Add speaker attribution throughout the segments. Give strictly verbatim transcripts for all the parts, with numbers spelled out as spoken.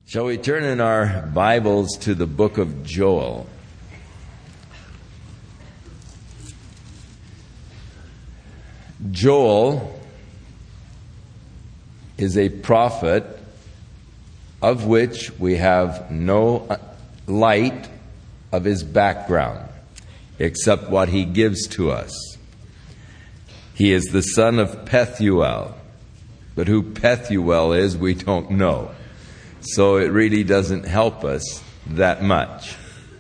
Speaker 1: Shall we turn in our Bibles to the book of Joel? Joel is a prophet of which we have no light of his background except what he gives to us. He is the son of Pethuel, but who Pethuel is, we don't know. So it really doesn't help us that much.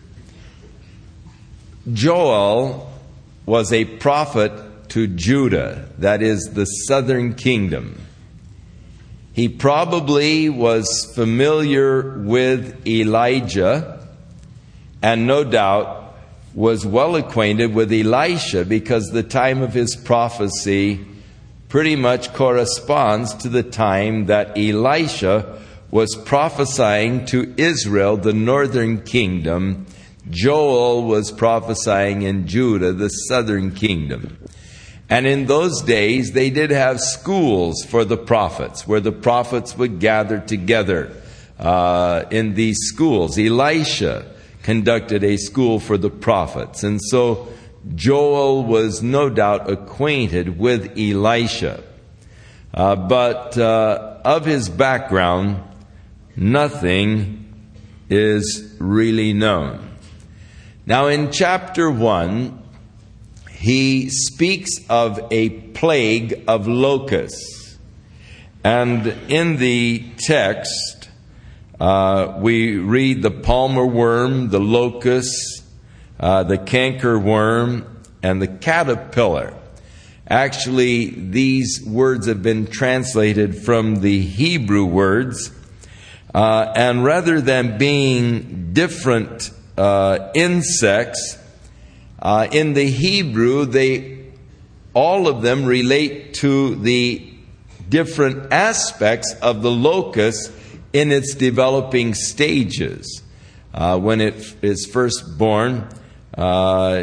Speaker 1: Joel was a prophet to Judah, that is the southern kingdom. He probably was familiar with Elijah and no doubt was well acquainted with Elisha, because the time of his prophecy pretty much corresponds to the time that Elisha was prophesying to Israel, the northern kingdom. Joel was prophesying in Judah, the southern kingdom. And in those days, they did have schools for the prophets, where the prophets would gather together uh, in these schools. Elisha conducted a school for the prophets. And so Joel was no doubt acquainted with Elisha. Uh, but uh, of his background, nothing is really known. Now in chapter one, he speaks of a plague of locusts. And in the text, uh, we read the palmer worm, the locust, uh, the canker worm, and the caterpillar. Actually, these words have been translated from the Hebrew words. Uh, and rather than being different uh, insects, uh, in the Hebrew, they all of them relate to the different aspects of the locust in its developing stages. Uh, when it is first born, uh,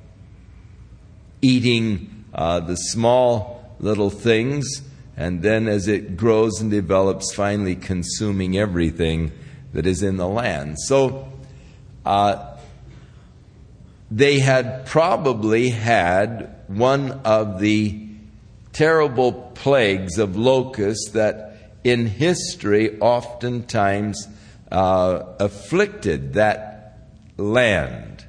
Speaker 1: eating uh, the small little things, and then as it grows and develops, finally consuming everything that is in the land. So uh, they had probably had one of the terrible plagues of locusts that in history oftentimes uh, afflicted that land.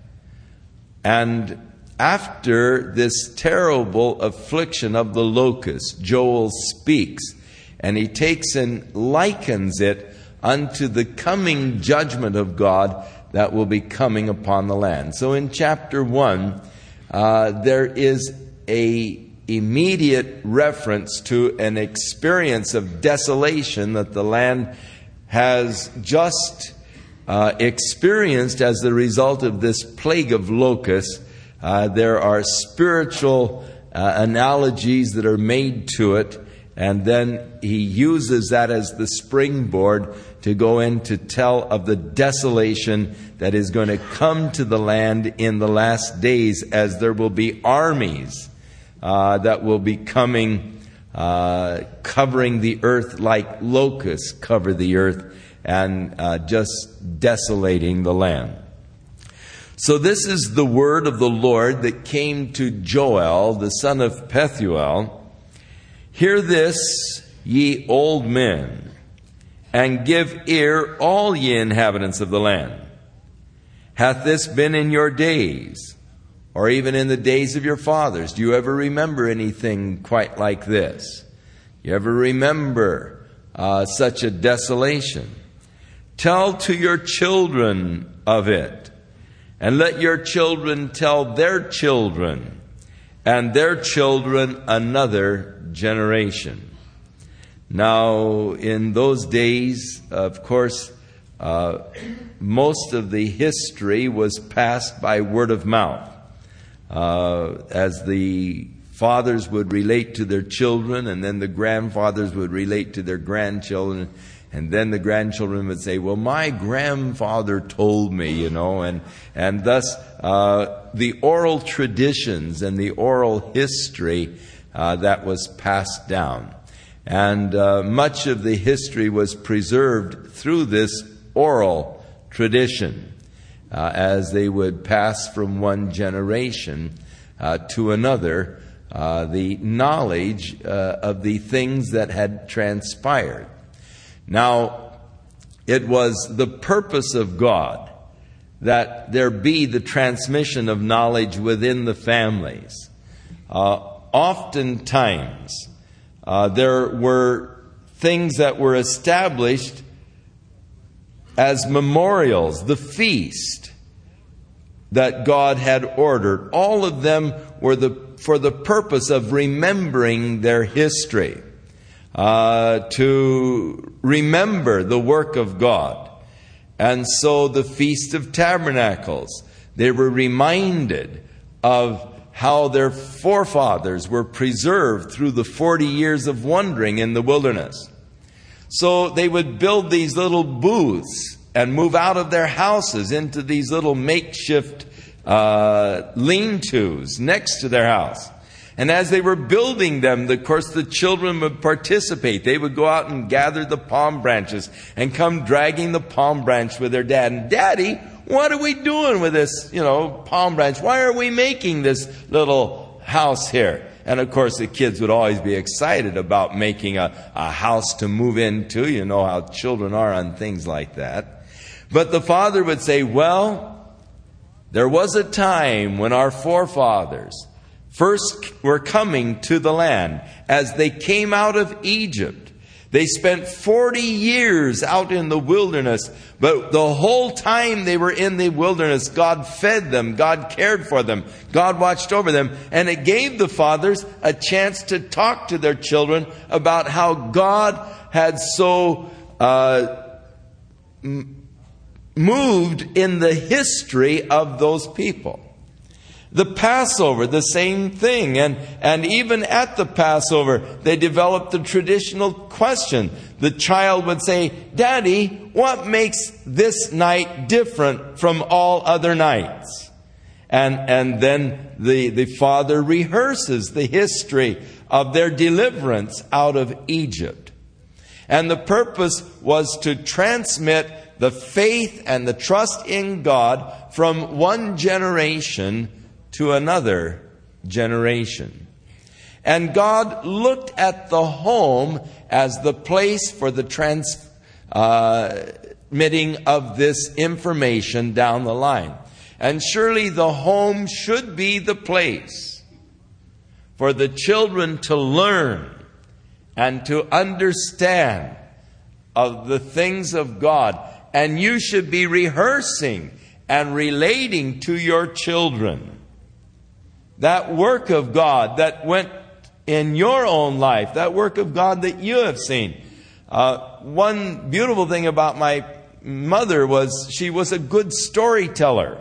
Speaker 1: And after this terrible affliction of the locust, Joel speaks, and he takes and likens it unto the coming judgment of God that will be coming upon the land. So in chapter one, uh, there is a immediate reference to an experience of desolation that the land has just uh, experienced as the result of this plague of locusts. Uh, there are spiritual uh, analogies that are made to it, and then he uses that as the springboard to go in to tell of the desolation that is going to come to the land in the last days, as there will be armies uh, that will be coming, uh, covering the earth like locusts cover the earth, and uh, just desolating the land. So this is the word of the Lord that came to Joel, the son of Pethuel. Hear this, ye old men, and give ear, all ye inhabitants of the land. Hath this been in your days, or even in the days of your fathers? Do you ever remember anything quite like this? You ever remember uh, such a desolation? Tell to your children of it. And let your children tell their children, and their children another generation. Now, in those days, of course, uh, most of the history was passed by word of mouth. Uh, as the fathers would relate to their children, and then the grandfathers would relate to their grandchildren. And then the grandchildren would say, well, my grandfather told me, you know, and, and thus uh, the oral traditions and the oral history uh, that was passed down. And uh, much of the history was preserved through this oral tradition uh, as they would pass from one generation uh, to another uh, the knowledge uh, of the things that had transpired. Now, it was the purpose of God that there be the transmission of knowledge within the families. Uh, oftentimes, uh, there were things that were established as memorials, the feast that God had ordered. All of them were the for the purpose of remembering their history, uh, to remember the work of God. And so the Feast of Tabernacles, they were reminded of how their forefathers were preserved through the forty years of wandering in the wilderness. So they would build these little booths and move out of their houses into these little makeshift uh, lean-tos next to their house. And as they were building them, of course, the children would participate. They would go out and gather the palm branches and come dragging the palm branch with their dad. And, Daddy, what are we doing with this, you know, palm branch? Why are we making this little house here? And, of course, the kids would always be excited about making a, a house to move into. You know how children are on things like that. But the father would say, well, there was a time when our forefathers first were coming to the land. As they came out of Egypt, they spent forty years out in the wilderness. But the whole time they were in the wilderness, God fed them, God cared for them, God watched over them. And it gave the fathers a chance to talk to their children about how God had so uh, moved in the history of those people. The Passover, the same thing. And, and even at the Passover, they developed the traditional question. The child would say, Daddy, what makes this night different from all other nights? And, and then the, the father rehearses the history of their deliverance out of Egypt. And the purpose was to transmit the faith and the trust in God from one generation to another generation. And God looked at the home as the place for the transmitting uh, of this information down the line. And surely the home should be the place for the children to learn and to understand of the things of God. And you should be rehearsing and relating to your children that work of God that went in your own life, that work of God that you have seen. Uh, one beautiful thing about my mother was she was a good storyteller.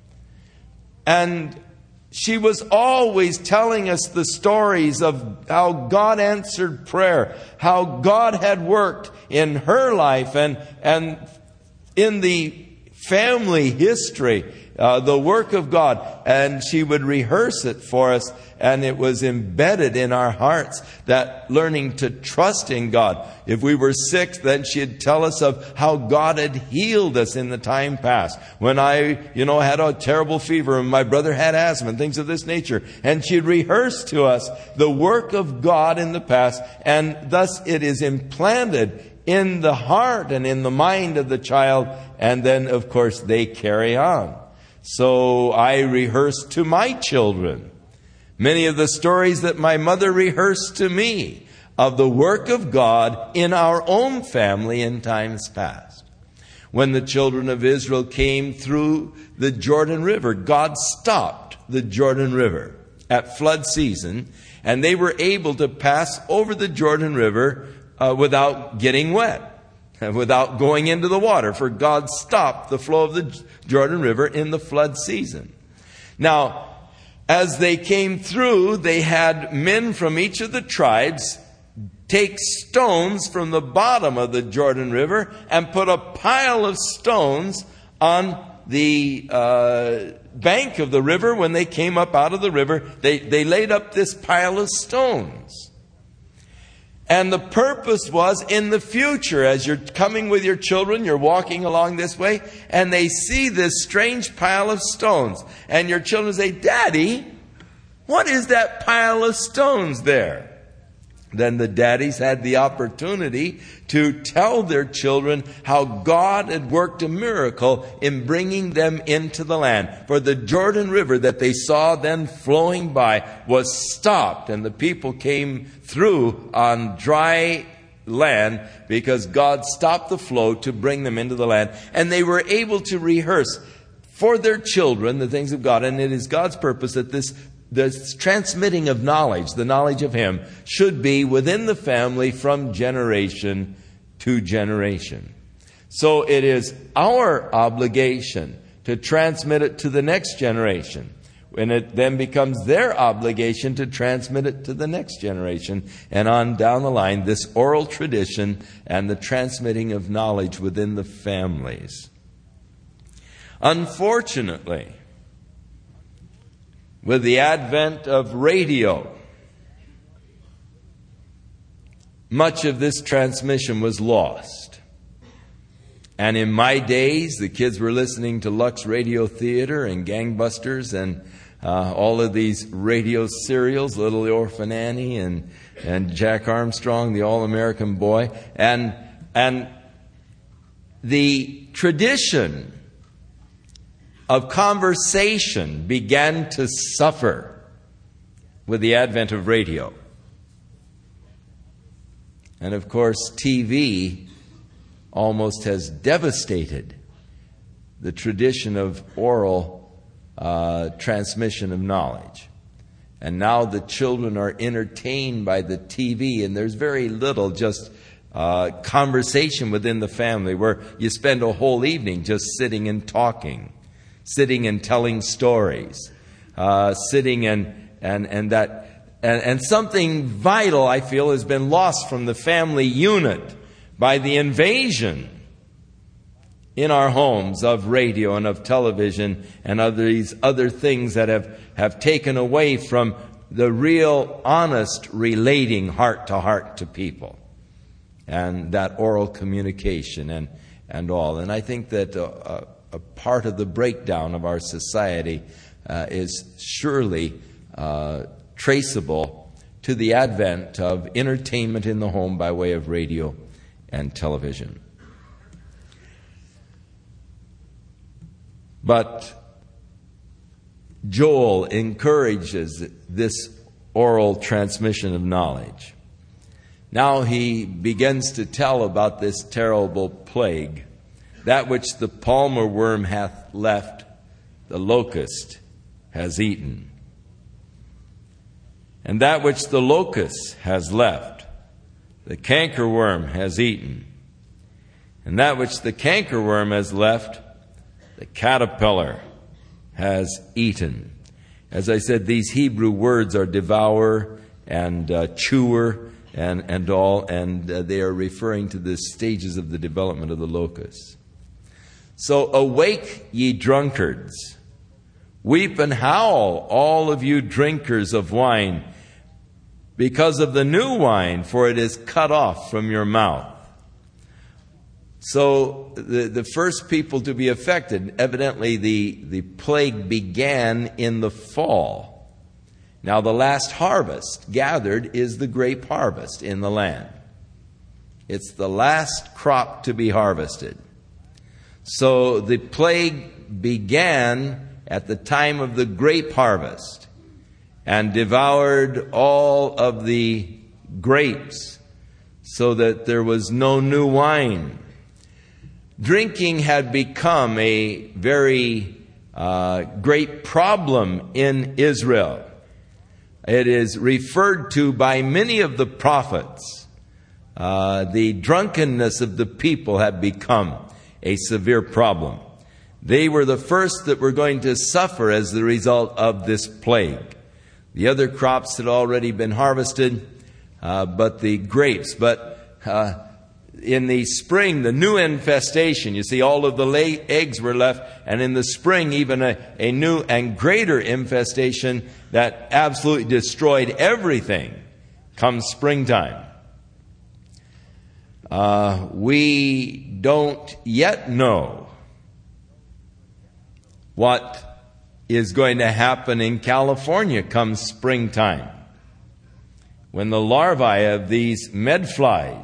Speaker 1: And she was always telling us the stories of how God answered prayer, how God had worked in her life and, and in the family history, uh, the work of God. And she would rehearse it for us, and it was embedded in our hearts, that learning to trust in God. If we were sick, then she'd tell us of how God had healed us in the time past. When I, you know, had a terrible fever and my brother had asthma and things of this nature. And she'd rehearse to us the work of God in the past, and thus it is implanted in the heart and in the mind of the child, and then, of course, they carry on. So I rehearse to my children many of the stories that my mother rehearsed to me of the work of God in our own family in times past. When the children of Israel came through the Jordan River, God stopped the Jordan River at flood season, and they were able to pass over the Jordan River uh, without getting wet, without going into the water, for God stopped the flow of the Jordan River in the flood season. Now, as they came through, they had men from each of the tribes take stones from the bottom of the Jordan River and put a pile of stones on the uh, bank of the river. When they came up out of the river, they, they laid up this pile of stones. And the purpose was in the future, as you're coming with your children, you're walking along this way, and they see this strange pile of stones. And your children say, "Daddy, what is that pile of stones there?" Then the daddies had the opportunity to tell their children how God had worked a miracle in bringing them into the land. For the Jordan River that they saw then flowing by was stopped, and the people came through on dry land because God stopped the flow to bring them into the land. And they were able to rehearse for their children the things of God. And it is God's purpose that this The transmitting of knowledge, the knowledge of Him, should be within the family from generation to generation. So it is our obligation to transmit it to the next generation. And it then becomes their obligation to transmit it to the next generation. And on down the line, this oral tradition and the transmitting of knowledge within the families. Unfortunately, with the advent of radio, much of this transmission was lost. And in my days, the kids were listening to Lux Radio Theater and Gangbusters and uh, all of these radio serials, Little Orphan Annie and, and Jack Armstrong, the All-American Boy. And, and the tradition of conversation began to suffer with the advent of radio. And of course, T V almost has devastated the tradition of oral uh, transmission of knowledge. And now the children are entertained by the T V, and there's very little just uh, conversation within the family where you spend a whole evening just sitting and talking. Sitting and telling stories, uh, sitting and and and that and, and something vital, I feel, has been lost from the family unit by the invasion in our homes of radio and of television and of these other things that have, have taken away from the real, honest relating heart to heart to people, and that oral communication and and all. And I think that. Uh, uh, A part of the breakdown of our society uh, is surely uh, traceable to the advent of entertainment in the home by way of radio and television. But Joel encourages this oral transmission of knowledge. Now he begins to tell about this terrible plague. That which the palmer worm hath left, the locust has eaten. And that which the locust has left, the cankerworm has eaten. And that which the cankerworm has left, the caterpillar has eaten. As I said, these Hebrew words are devourer and uh, chewer and, and all, and uh, they are referring to the stages of the development of the locust. So awake, ye drunkards, weep and howl, all of you drinkers of wine, because of the new wine, for it is cut off from your mouth. So the, the first people to be affected, evidently the, the plague began in the fall. Now the last harvest gathered is the grape harvest in the land. It's the last crop to be harvested. So the plague began at the time of the grape harvest and devoured all of the grapes so that there was no new wine. Drinking had become a very uh, great problem in Israel. It is referred to by many of the prophets. Uh, the drunkenness of the people had become a severe problem. They were the first that were going to suffer as the result of this plague. The other crops had already been harvested, uh, but the grapes. But uh, in the spring, the new infestation, you see, all of the lay eggs were left, and in the spring, even a, a new and greater infestation that absolutely destroyed everything comes springtime. Uh, we don't yet know what is going to happen in California come springtime, when the larvae of these medflies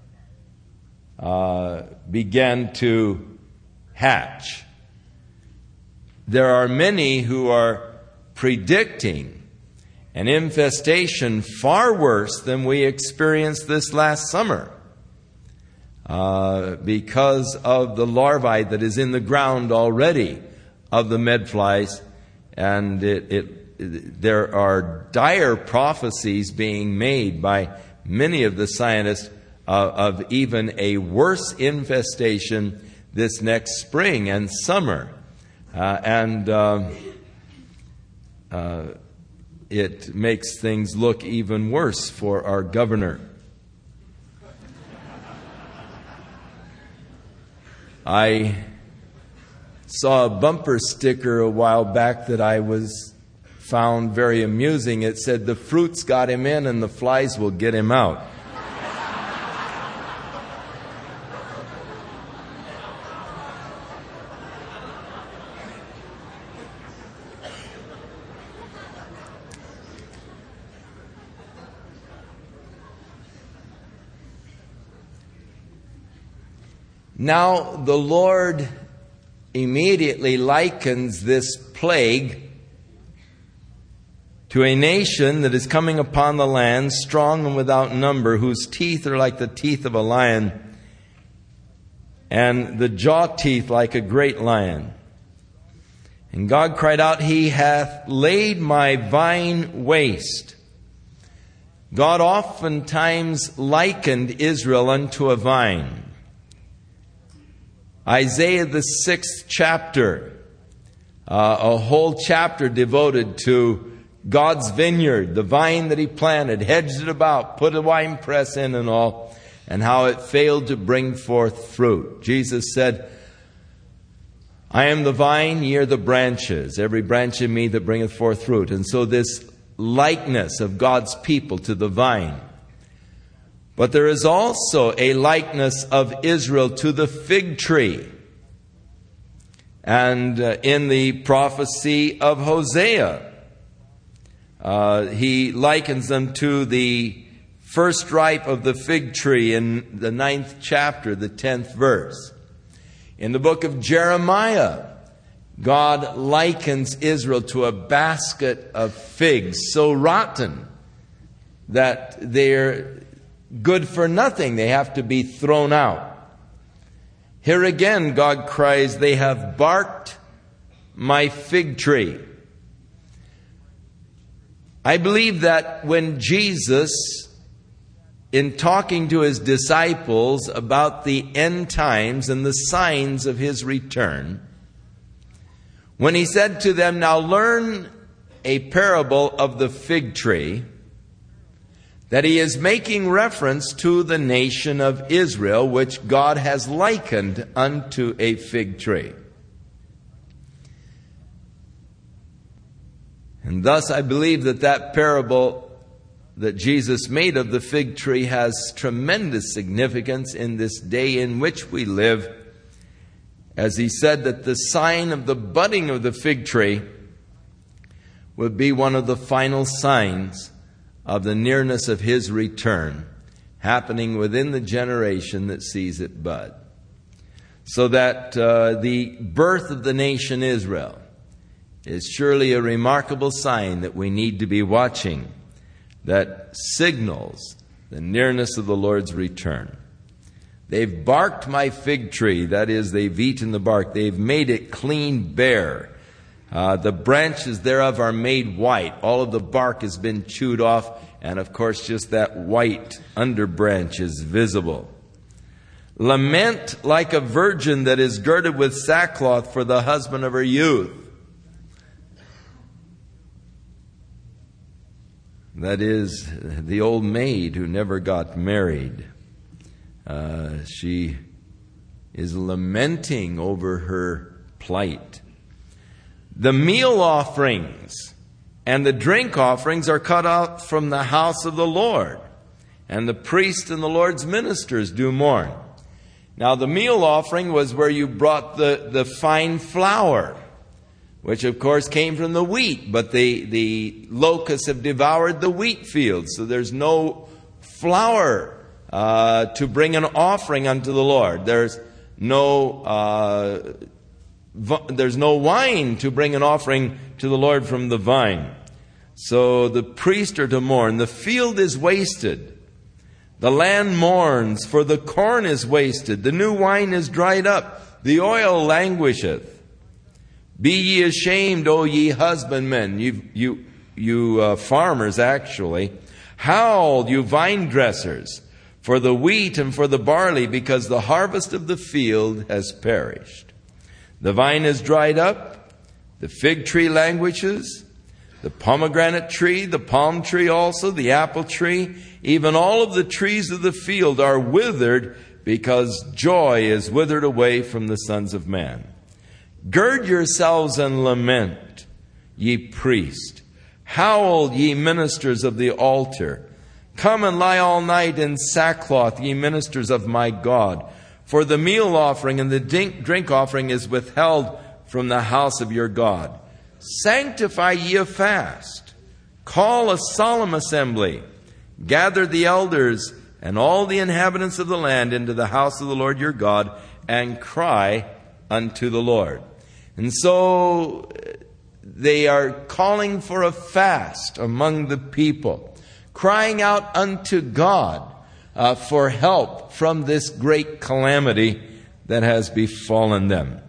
Speaker 1: uh, began to hatch. There are many who are predicting an infestation far worse than we experienced this last summer uh, because of the larvae that is in the ground already of the medflies. And it, it, it, there are dire prophecies being made by many of the scientists uh, of even a worse infestation this next spring and summer. Uh, and uh, uh, it makes things look even worse for our governor. I saw a bumper sticker a while back that I was found very amusing. It said, "The fruits got him in and the flies will get him out." Now the Lord immediately likens this plague to a nation that is coming upon the land, strong and without number, whose teeth are like the teeth of a lion, and the jaw teeth like a great lion. And God cried out, "He hath laid my vine waste." God oftentimes likened Israel unto a vine. Isaiah, the sixth chapter, uh, a whole chapter devoted to God's vineyard, the vine that He planted, hedged it about, put a winepress in and all, and how it failed to bring forth fruit. Jesus said, "I am the vine, ye are the branches. Every branch in me that bringeth forth fruit." And so this likeness of God's people to the vine. But there is also a likeness of Israel to the fig tree. And uh, in the prophecy of Hosea, uh, he likens them to the first ripe of the fig tree in the ninth chapter, the tenth verse. In the book of Jeremiah, God likens Israel to a basket of figs so rotten that they're good for nothing. They have to be thrown out. Here again, God cries, "They have barked my fig tree." I believe that when Jesus, in talking to His disciples about the end times and the signs of His return, when He said to them, "Now learn a parable of the fig tree," that He is making reference to the nation of Israel, which God has likened unto a fig tree. And thus I believe that that parable that Jesus made of the fig tree has tremendous significance in this day in which we live, as He said that the sign of the budding of the fig tree would be one of the final signs of the nearness of His return, happening within the generation that sees it bud. So that uh, the birth of the nation Israel is surely a remarkable sign that we need to be watching, that signals the nearness of the Lord's return. They've barked my fig tree, that is, they've eaten the bark, they've made it clean bare. Uh, the branches thereof are made white. All of the bark has been chewed off, and of course just that white underbranch is visible. Lament like a virgin that is girded with sackcloth for the husband of her youth. That is, the old maid who never got married. Uh, she is lamenting over her plight. The meal offerings and the drink offerings are cut out from the house of the Lord, and the priest and the Lord's ministers do mourn. Now the meal offering was where you brought the, the fine flour, which of course came from the wheat, but the, the locusts have devoured the wheat fields, so there's no flour uh, to bring an offering unto the Lord. There's no uh, v- there's no wine to bring an offering to the Lord from the vine. So the priests are to mourn. The field is wasted. The land mourns, for the corn is wasted. The new wine is dried up. The oil languisheth. Be ye ashamed, O ye husbandmen, you you you uh, farmers actually. Howl, you vine dressers, for the wheat and for the barley, because the harvest of the field has perished. The vine is dried up, the fig tree languishes, the pomegranate tree, the palm tree also, the apple tree, even all of the trees of the field are withered, because joy is withered away from the sons of man. Gird yourselves and lament, ye priests. Howl, ye ministers of the altar. Come and lie all night in sackcloth, ye ministers of my God. For the meal offering and the drink offering is withheld from the house of your God. Sanctify ye a fast. Call a solemn assembly. Gather the elders and all the inhabitants of the land into the house of the Lord your God, and cry unto the Lord. And so they are calling for a fast among the people, crying out unto God uh, for help from this great calamity that has befallen them.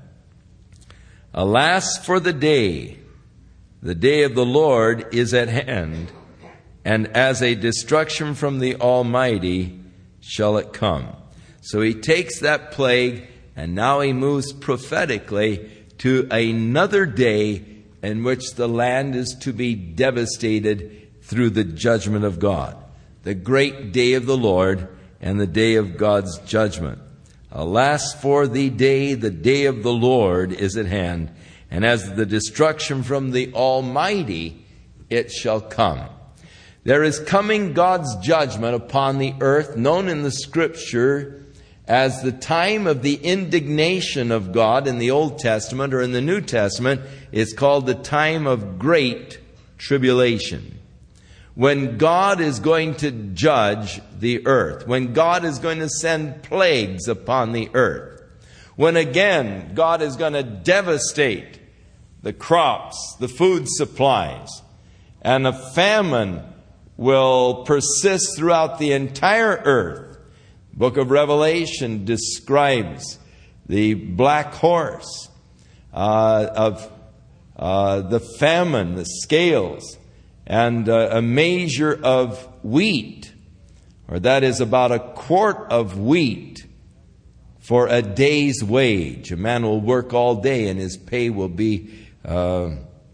Speaker 1: Alas for the day, the day of the Lord is at hand, and as a destruction from the Almighty shall it come. So he takes that plague, and now he moves prophetically to another day in which the land is to be devastated through the judgment of God. The great day of the Lord and the day of God's judgment. Alas for the day, the day of the Lord is at hand, and as the destruction from the Almighty it shall come. There is coming God's judgment upon the earth, known in the Scripture as the time of the indignation of God in the Old Testament, or in the New Testament, it's called the time of great tribulation. When God is going to judge the earth, when God is going to send plagues upon the earth, when again God is going to devastate the crops, the food supplies, and a famine will persist throughout the entire earth. Book of Revelation describes the black horse uh, of uh, the famine, the scales, and uh, a measure of wheat, or that is about a quart of wheat for a day's wage. A man will work all day and his pay will be uh,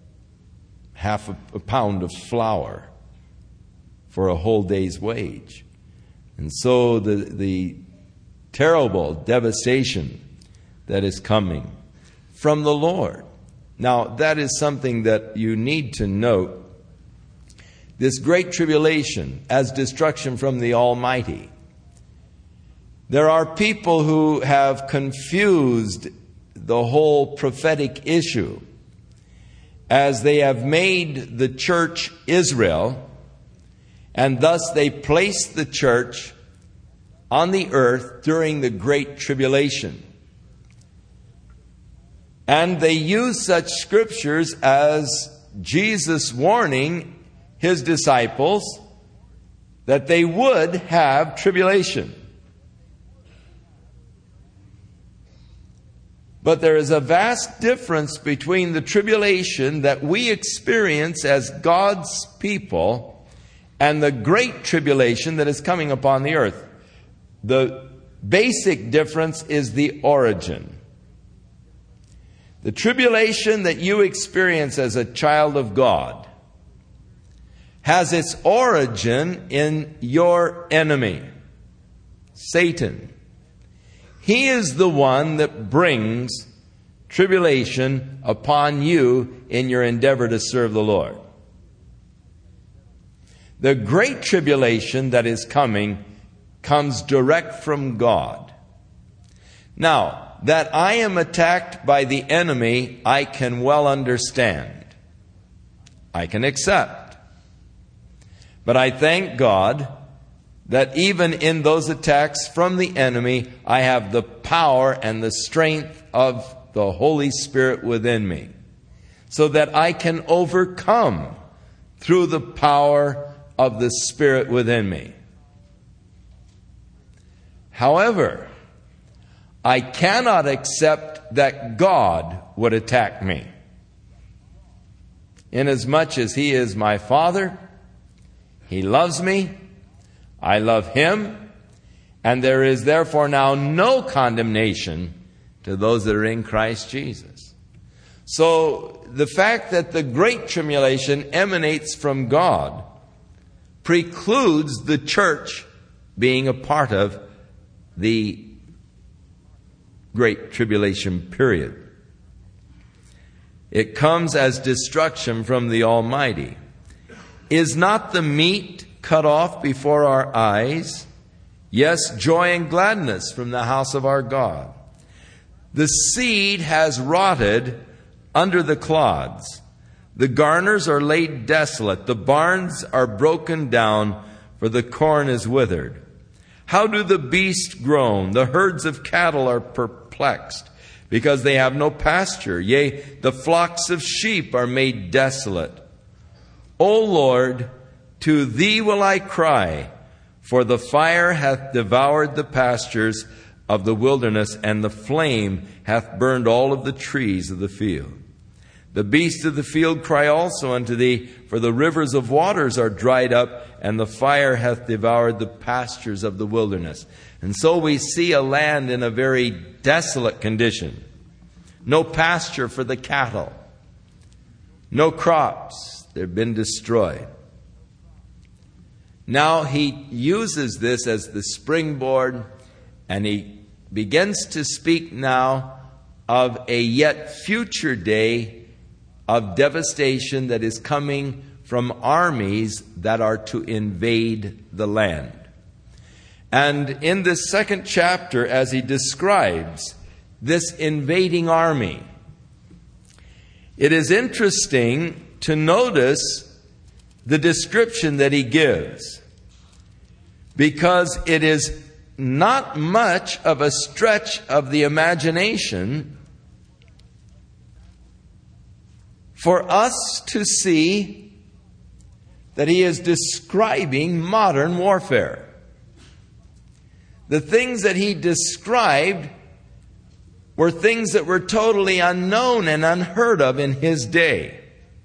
Speaker 1: half a, a pound of flour for a whole day's wage. And so the, the terrible devastation that is coming from the Lord. Now, that is something that you need to note. This great tribulation as destruction from the Almighty. There are people who have confused the whole prophetic issue, as they have made the church Israel, and thus they placed the church on the earth during the Great Tribulation. And they use such scriptures as Jesus warning his disciples that they would have tribulation. But there is a vast difference between the tribulation that we experience as God's people and the great tribulation that is coming upon the earth. The basic difference is the origin. The tribulation that you experience as a child of God has its origin in your enemy, Satan. He is the one that brings tribulation upon you in your endeavor to serve the Lord. The great tribulation that is coming comes direct from God. Now, that I am attacked by the enemy, I can well understand. I can accept. But I thank God that even in those attacks from the enemy, I have the power and the strength of the Holy Spirit within me, so that I can overcome through the power of the Spirit within me. However, I cannot accept that God would attack me. Inasmuch as He is my Father, He loves me, I love Him, and there is therefore now no condemnation to those that are in Christ Jesus. So the fact that the great tribulation emanates from God precludes the church being a part of the great tribulation period. It comes as destruction from the Almighty. Is not the meat cut off before our eyes? Yes, joy and gladness from the house of our God. The seed has rotted under the clods. The garners are laid desolate. The barns are broken down, for the corn is withered. How do the beasts groan? The herds of cattle are perplexed, because they have no pasture. Yea, the flocks of sheep are made desolate. O Lord, to Thee will I cry, for the fire hath devoured the pastures of the wilderness, and the flame hath burned all of the trees of the field. The beasts of the field cry also unto Thee, for the rivers of waters are dried up, and the fire hath devoured the pastures of the wilderness. And so we see a land in a very desolate condition. No pasture for the cattle. No crops. They've been destroyed. Now he uses this as the springboard, and he begins to speak now of a yet future day of devastation that is coming from armies that are to invade the land. And in this second chapter, as he describes this invading army, it is interesting to notice the description that he gives, because it is not much of a stretch of the imagination for us to see that he is describing modern warfare. The things that he described were things that were totally unknown and unheard of in his day.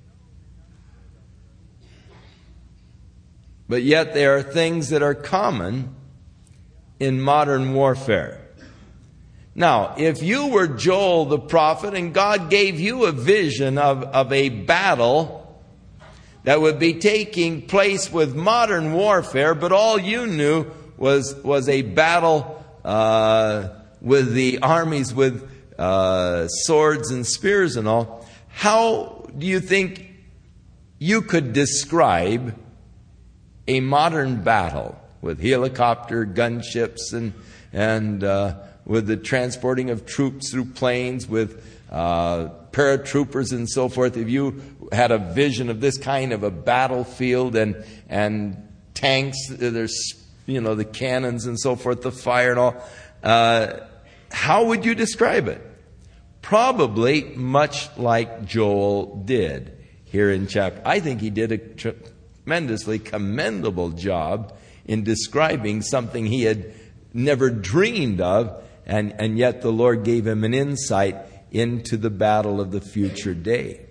Speaker 1: But yet there are things that are common in modern warfare. Now, if you were Joel the prophet and God gave you a vision of, of a battle that would be taking place with modern warfare, but all you knew was, was a battle uh, with the armies with uh, swords and spears and all, how do you think you could describe a modern battle with helicopter gunships and and uh, with the transporting of troops through planes, with uh, paratroopers and so forth? If you had a vision of this kind of a battlefield and and tanks, there's you know the cannons and so forth, the fire and all, uh, how would you describe it? Probably much like Joel did here in chapter. I think he did a tremendously commendable job in describing something he had never dreamed of, and, and yet the Lord gave him an insight into the battle of the future day.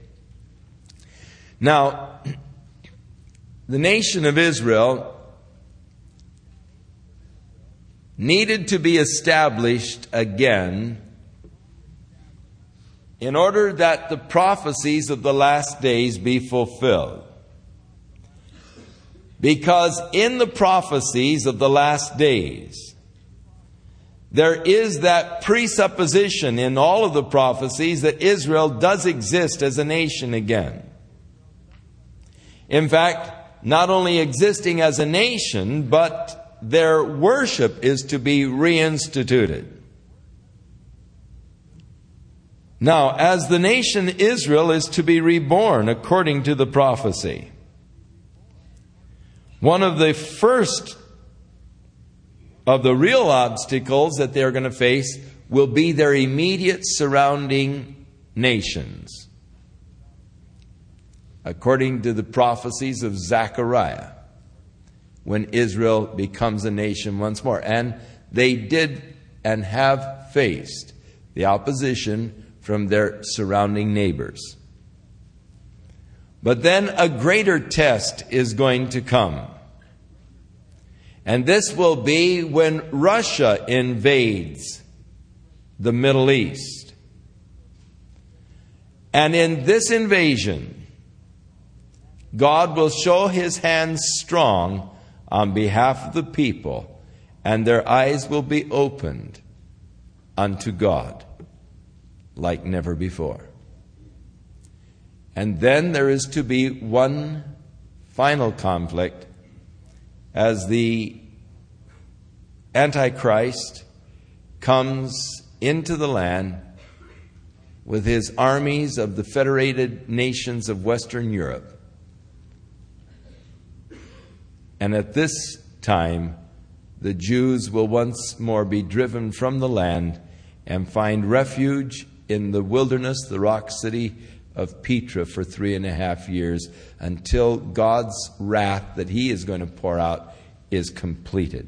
Speaker 1: Now, the nation of Israel needed to be established again in order that the prophecies of the last days be fulfilled. Because in the prophecies of the last days, there is that presupposition in all of the prophecies that Israel does exist as a nation again. In fact, not only existing as a nation, but their worship is to be reinstituted. Now, as the nation Israel is to be reborn according to the prophecy, one of the first of the real obstacles that they're going to face will be their immediate surrounding nations, according to the prophecies of Zechariah, when Israel becomes a nation once more. And they did and have faced the opposition from their surrounding neighbors. But then a greater test is going to come. And this will be when Russia invades the Middle East. And in this invasion, God will show His hand strong on behalf of the people, and their eyes will be opened unto God like never before. And then there is to be one final conflict as the Antichrist comes into the land with his armies of the federated nations of Western Europe. And at this time, the Jews will once more be driven from the land and find refuge in the wilderness, the rock city of Petra, for three and a half years, until God's wrath that He is going to pour out is completed.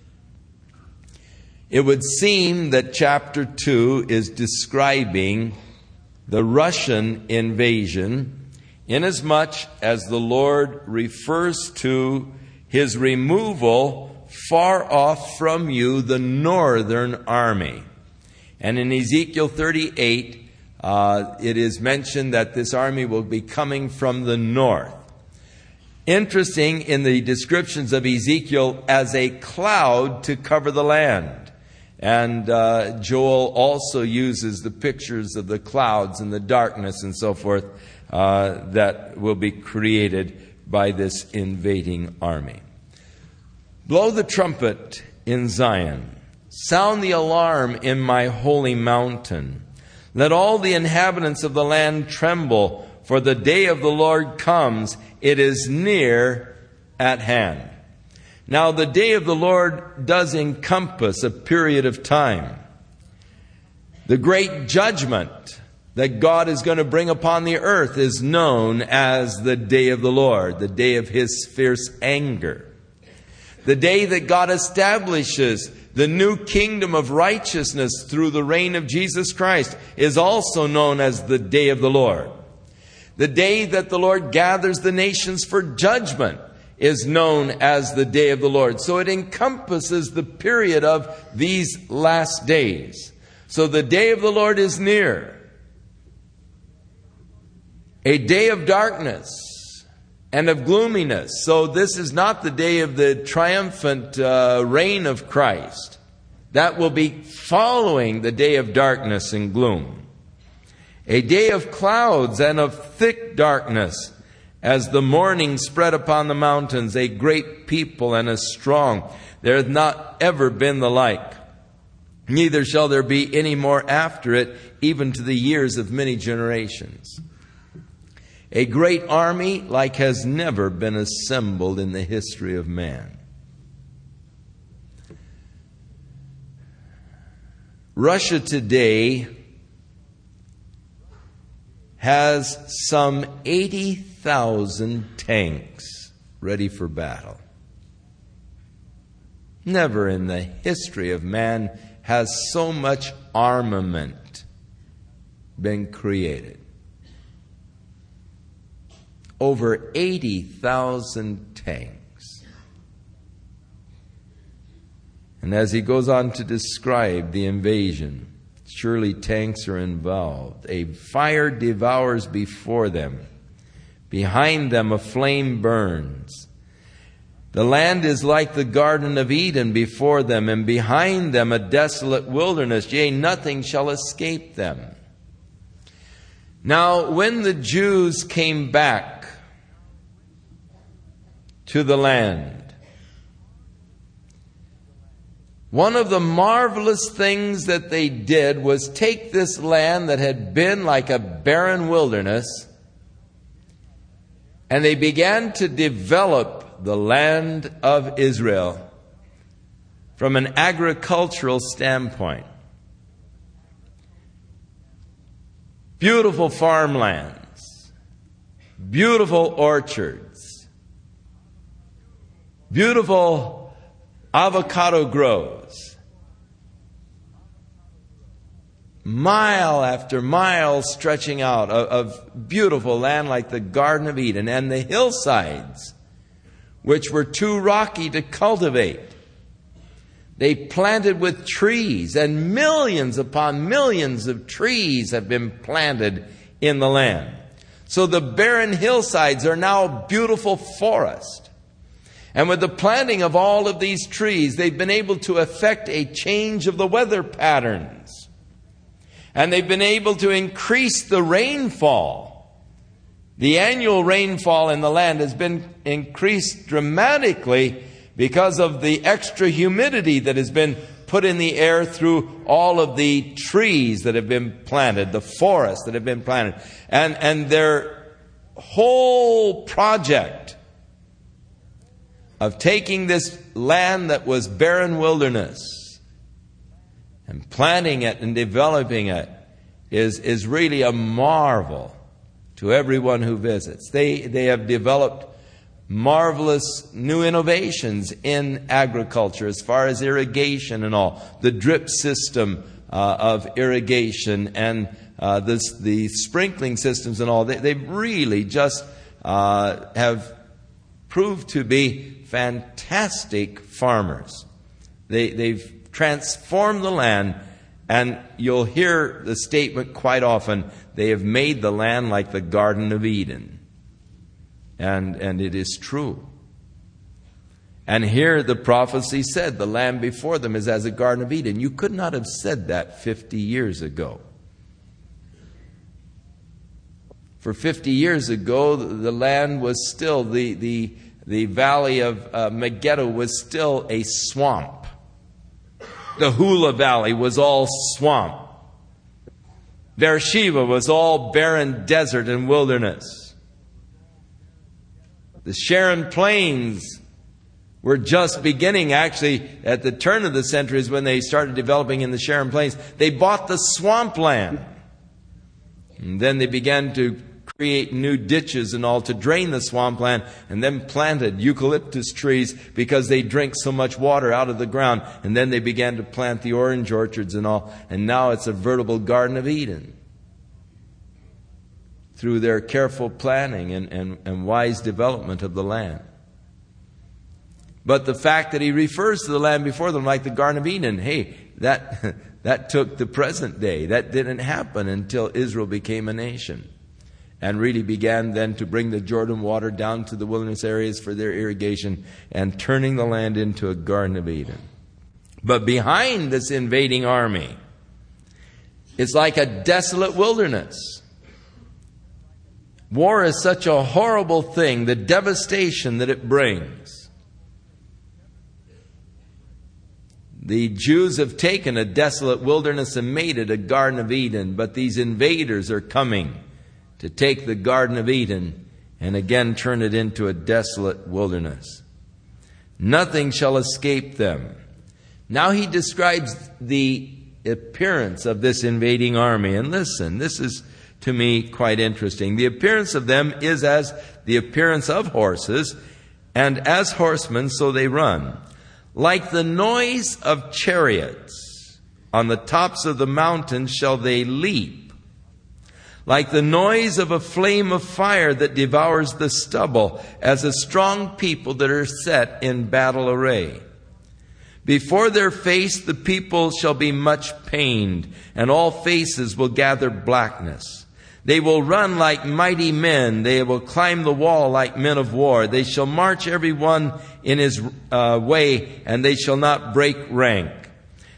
Speaker 1: It would seem that chapter two is describing the Russian invasion, inasmuch as the Lord refers to His removal far off from you, the northern army. And in Ezekiel thirty-eight, uh, it is mentioned that this army will be coming from the north. Interesting in the descriptions of Ezekiel as a cloud to cover the land. And uh, Joel also uses the pictures of the clouds and the darkness and so forth uh, that will be created by this invading army. Blow the trumpet in Zion. Sound the alarm in my holy mountain. Let all the inhabitants of the land tremble, for the day of the Lord comes. It is near at hand. Now, the day of the Lord does encompass a period of time. The great judgment that God is going to bring upon the earth is known as the day of the Lord, the day of His fierce anger. The day that God establishes the new kingdom of righteousness through the reign of Jesus Christ is also known as the day of the Lord. The day that the Lord gathers the nations for judgment is known as the day of the Lord. So it encompasses the period of these last days. So the day of the Lord is near. A day of darkness and of gloominess. So this is not the day of the triumphant uh, reign of Christ. That will be following the day of darkness and gloom. A day of clouds and of thick darkness, as the morning spread upon the mountains, a great people and a strong. There hath not ever been the like. Neither shall there be any more after it, even to the years of many generations. A great army like has never been assembled in the history of man. Russia today has some eighty thousand tanks ready for battle. Never in the history of man has so much armament been created. Over eighty thousand tanks. And as he goes on to describe the invasion, surely tanks are involved. A fire devours before them. Behind them a flame burns. The land is like the Garden of Eden before them, and behind them a desolate wilderness. Yea, nothing shall escape them. Now, when the Jews came back to the land. One of the marvelous things that they did was take this land that had been like a barren wilderness, and they began to develop the land of Israel from an agricultural standpoint. Beautiful farmlands, beautiful orchards, beautiful avocado groves, mile after mile stretching out of, of beautiful land like the Garden of Eden, and the hillsides, which were too rocky to cultivate, they planted with trees, and millions upon millions of trees have been planted in the land. So the barren hillsides are now beautiful forest. And with the planting of all of these trees, they've been able to effect a change of the weather patterns. And they've been able to increase the rainfall. The annual rainfall in the land has been increased dramatically because of the extra humidity that has been put in the air through all of the trees that have been planted, the forests that have been planted. And, and their whole project of taking this land that was barren wilderness and planting it and developing it is, is really a marvel to everyone who visits. They, they have developed marvelous new innovations in agriculture as far as irrigation and all. The drip system uh, of irrigation and uh, this, the sprinkling systems and all. They, they really just uh, have proved to be fantastic farmers. They, they've transformed the land, and you'll hear the statement quite often, they have made the land like the Garden of Eden. And, and it is true. And here the prophecy said, the land before them is as a Garden of Eden. You could not have said that fifty years ago. For fifty years ago, the land was still, the, the, the valley of uh, Megiddo was still a swamp. The Hula Valley was all swamp. Beersheba was all barren desert and wilderness. The Sharon Plains were just beginning, actually, at the turn of the centuries when they started developing in the Sharon Plains. They bought the swampland. And then they began to create new ditches and all to drain the swampland, and then planted eucalyptus trees because they drink so much water out of the ground. And then they began to plant the orange orchards and all. And now it's a veritable Garden of Eden, through their careful planning and, and, and wise development of the land. But the fact that he refers to the land before them like the Garden of Eden, hey, that, that took the present day. That didn't happen until Israel became a nation and really began then to bring the Jordan water down to the wilderness areas for their irrigation and turning the land into a Garden of Eden. But behind this invading army, it's like a desolate wilderness. War is such a horrible thing, the devastation that it brings. The Jews have taken a desolate wilderness and made it a Garden of Eden, but these invaders are coming to take the Garden of Eden and again turn it into a desolate wilderness. Nothing shall escape them. Now he describes the appearance of this invading army. And listen, this is to me quite interesting. The appearance of them is as the appearance of horses, and as horsemen so they run. Like the noise of chariots, on the tops of the mountains shall they leap. Like the noise of a flame of fire that devours the stubble, as a strong people that are set in battle array. Before their face the people shall be much pained, and all faces will gather blackness. They will run like mighty men. They will climb the wall like men of war. They shall march every one in his uh, way, and they shall not break rank.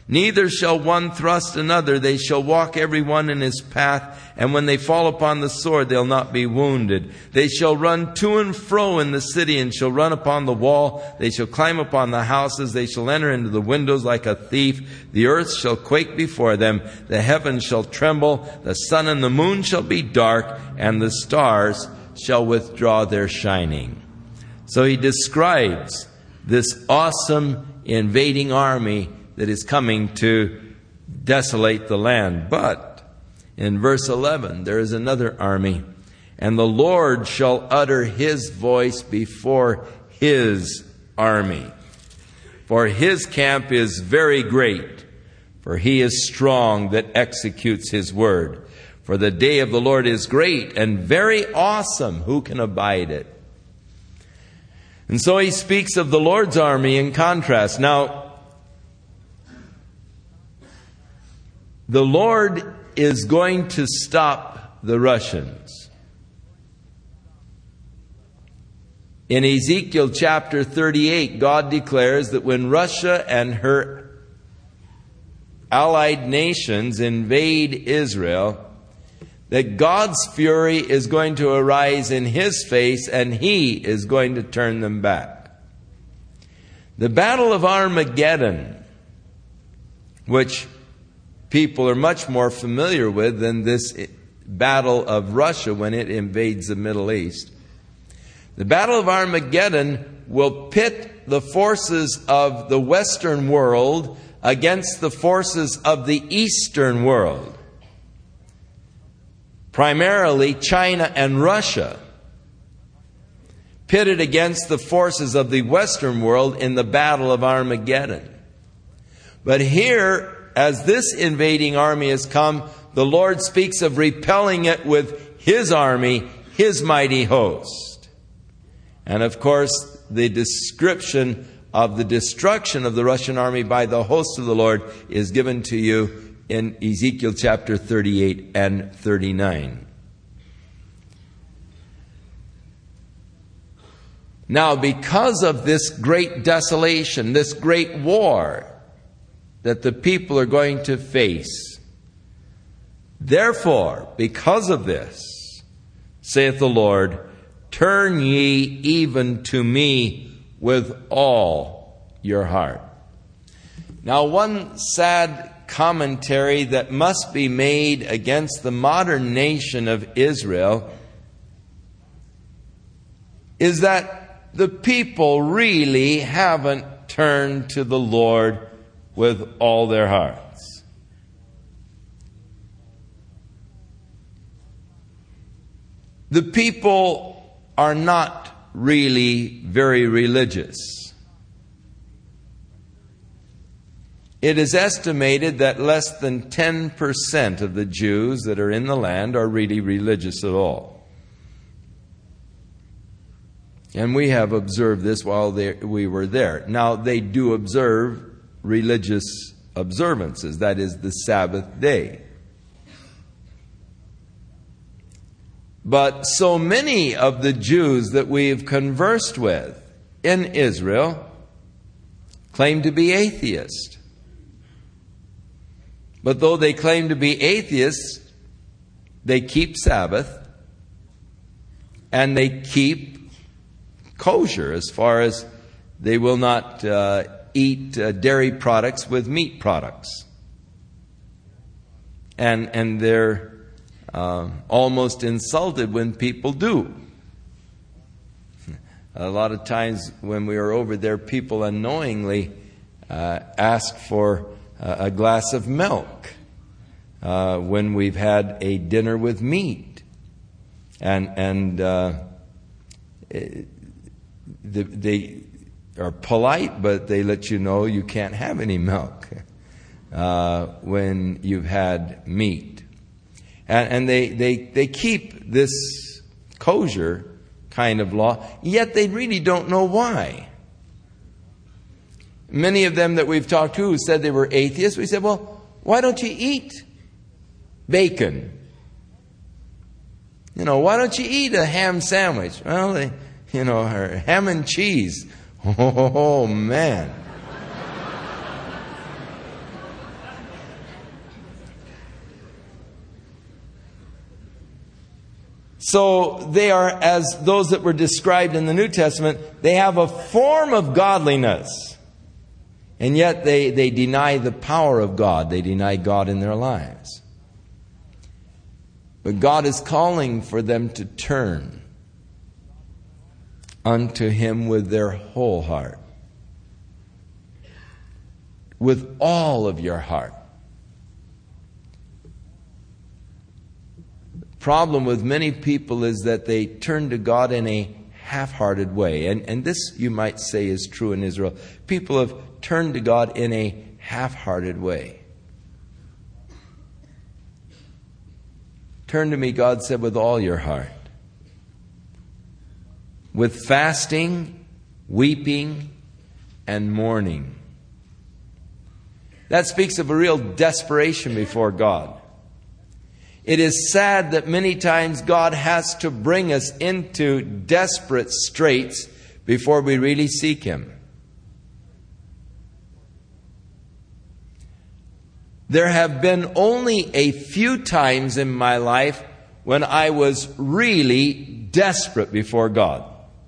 Speaker 1: Neither shall one thrust another. They shall walk every one in his path. And when they fall upon the sword, they'll not be wounded. They shall run to and fro in the city, and shall run upon the wall. They shall climb upon the houses. They shall enter into the windows like a thief. The earth shall quake before them. The heavens shall tremble. The sun and the moon shall be dark, and the stars shall withdraw their shining. So he describes this awesome invading army that is coming to desolate the land. But in verse eleven, there is another army. And the Lord shall utter his voice before his army. For his camp is very great, for he is strong that executes his word. For the day of the Lord is great and very awesome. Who can abide it? And so he speaks of the Lord's army in contrast. Now, the Lord is going to stop the Russians. In Ezekiel chapter thirty-eight, God declares that when Russia and her allied nations invade Israel, that God's fury is going to arise in his face, and he is going to turn them back. The Battle of Armageddon, which people are much more familiar with than this battle of Russia when it invades the Middle East. The Battle of Armageddon will pit the forces of the Western world against the forces of the Eastern world. Primarily China and Russia, pitted against the forces of the Western world in the Battle of Armageddon. But here, as this invading army has come, the Lord speaks of repelling it with his army, his mighty host. And of course, the description of the destruction of the Russian army by the host of the Lord is given to you in Ezekiel chapter thirty-eight and thirty-nine. Now, because of this great desolation, this great war that the people are going to face, therefore, because of this, saith the Lord, turn ye even to me with all your heart. Now, one sad commentary that must be made against the modern nation of Israel is that the people really haven't turned to the Lord with all their hearts. The people are not really very religious. It is estimated that less than ten percent of the Jews that are in the land are really religious at all. And we have observed this while they, we were there. Now, they do observe religious observances, that is, the Sabbath day. But so many of the Jews that we've conversed with in Israel claim to be atheists. But though they claim to be atheists, they keep Sabbath and they keep kosher, as far as they will not uh, eat uh, dairy products with meat products. And, and they're uh, almost insulted when people do. A lot of times when we are over there, people unknowingly uh, ask for uh, a glass of milk uh, when we've had a dinner with meat. And, and uh, it, they are polite, but they let you know you can't have any milk uh, when you've had meat. And, and they, they, they keep this kosher kind of law, yet they really don't know why. Many of them that we've talked to who said they were atheists, we said, well, why don't you eat bacon? You know, why don't you eat a ham sandwich? Well, they, you know, or ham and cheese. Oh, man. So they are, as those that were described in the New Testament, they have a form of godliness. And yet they, they deny the power of God. They deny God in their lives. But God is calling for them to turn unto Him with their whole heart, with all of your heart. The problem with many people is that they turn to God in a half-hearted way. And, and this, you might say, is true in Israel. People have turned to God in a half-hearted way. Turn to me, God said, with all your heart. With fasting, weeping, and mourning. That speaks of a real desperation before God. It is sad that many times God has to bring us into desperate straits before we really seek Him. There have been only a few times in my life when I was really desperate before God.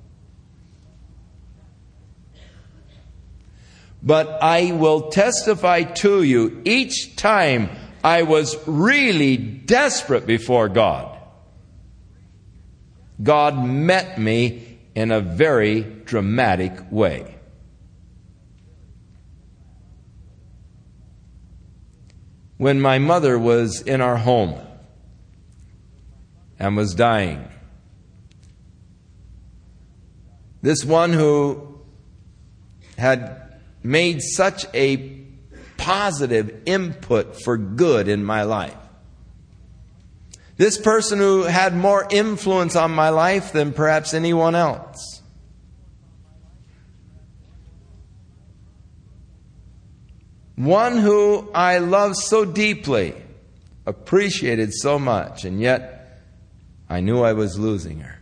Speaker 1: But I will testify to you, each time I was really desperate before God, God met me in a very dramatic way. When my mother was in our home and was dying, this one who had made such a positive input for good in my life, this person who had more influence on my life than perhaps anyone else, one who I loved so deeply, appreciated so much, and yet I knew I was losing her.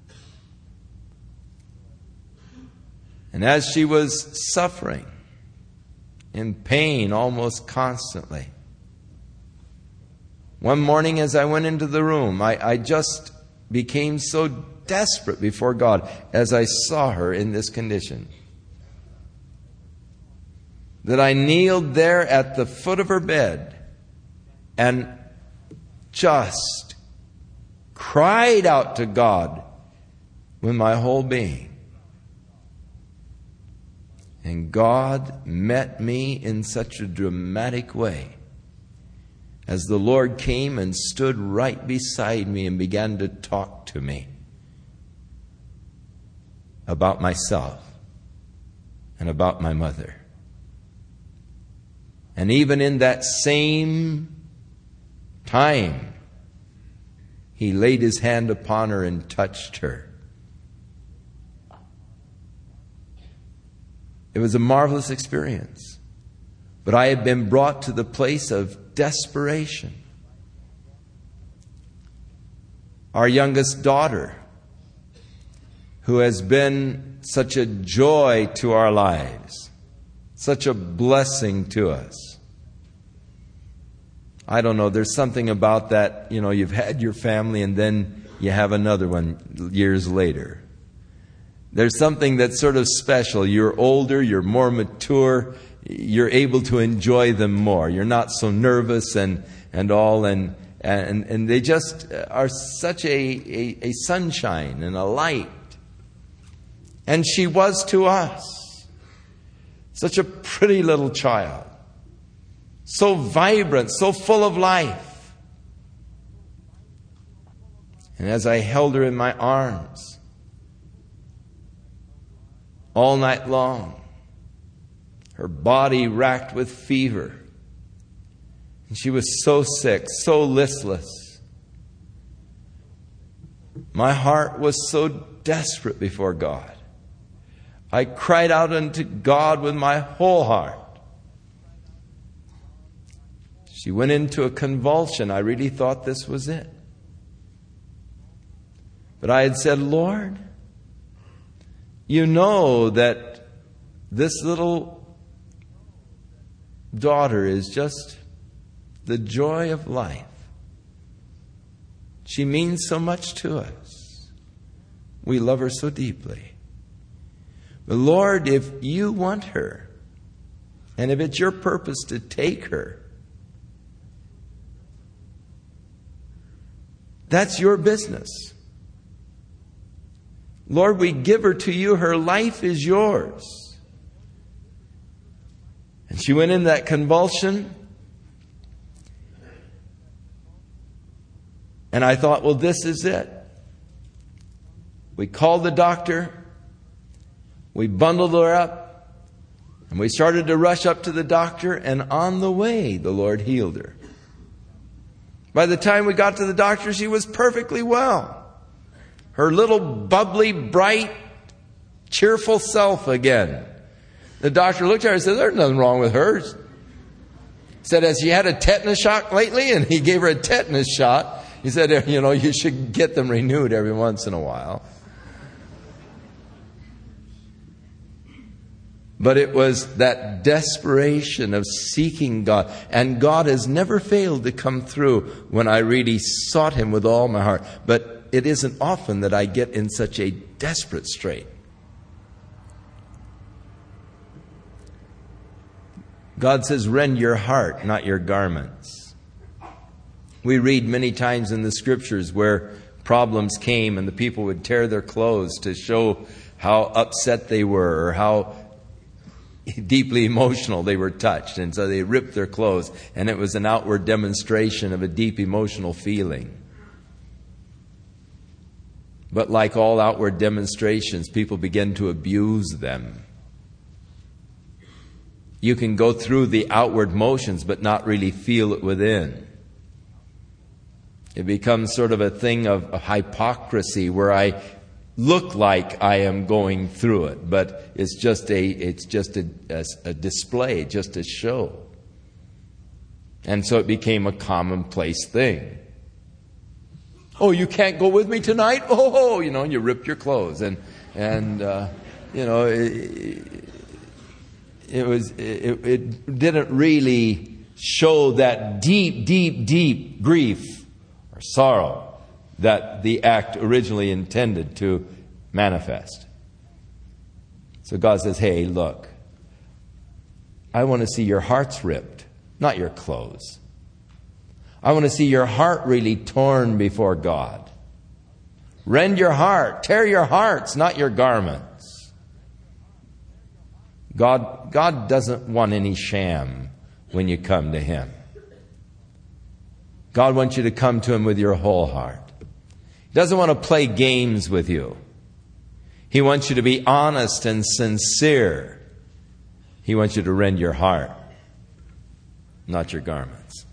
Speaker 1: And as she was suffering, in pain almost constantly, one morning as I went into the room, I, I just became so desperate before God as I saw her in this condition, that I kneeled there at the foot of her bed and just cried out to God with my whole being. And God met me in such a dramatic way as the Lord came and stood right beside me and began to talk to me about myself and about my mother. And even in that same time, He laid His hand upon her and touched her. It was a marvelous experience. But I had been brought to the place of desperation. Our youngest daughter, who has been such a joy to our lives, such a blessing to us. I don't know, there's something about that, you know, you've had your family and then you have another one years later. There's something that's sort of special. You're older, you're more mature, you're able to enjoy them more. You're not so nervous and, and all, and, and, and they just are such a, a, a sunshine and a light. And she was to us. Such a pretty little child. So vibrant, so full of life. And as I held her in my arms, all night long, her body racked with fever. And she was so sick, so listless. My heart was so desperate before God. I cried out unto God with my whole heart. She went into a convulsion. I really thought this was it. But I had said, Lord, You know that this little daughter is just the joy of life. She means so much to us. We love her so deeply. But Lord, if you want her, and if it's your purpose to take her, that's your business. Lord, we give her to you. Her life is yours. And she went in that convulsion. And I thought, well, this is it. We called the doctor. We bundled her up. And we started to rush up to the doctor. And on the way, the Lord healed her. By the time we got to the doctor, she was perfectly well. Her little bubbly, bright, cheerful self again. The doctor looked at her and said, there's nothing wrong with her. He said, has she had a tetanus shot lately? And he gave her a tetanus shot. He said, you know, you should get them renewed every once in a while. But it was that desperation of seeking God. And God has never failed to come through when I really sought Him with all my heart. But it isn't often that I get in such a desperate strait. God says, rend your heart, not your garments. We read many times in the Scriptures where problems came and the people would tear their clothes to show how upset they were or how deeply emotional they were touched. And so they ripped their clothes, and it was an outward demonstration of a deep emotional feeling. But like all outward demonstrations, people begin to abuse them. You can go through the outward motions but not really feel it within. It becomes sort of a thing of hypocrisy where I look like I am going through it, but it's just a it's just a, a, a display, just a show. And so it became a commonplace thing. Oh, you can't go with me tonight? Oh, you know, you rip your clothes, and and uh, you know, it, it was it, it didn't really show that deep, deep, deep grief or sorrow that the act originally intended to manifest. So God says, hey, look, I want to see your hearts ripped, not your clothes. I want to see your heart really torn before God. Rend your heart, tear your hearts, not your garments. God, God doesn't want any sham when you come to Him. God wants you to come to Him with your whole heart. He doesn't want to play games with you. He wants you to be honest and sincere. He wants you to rend your heart, not your garments.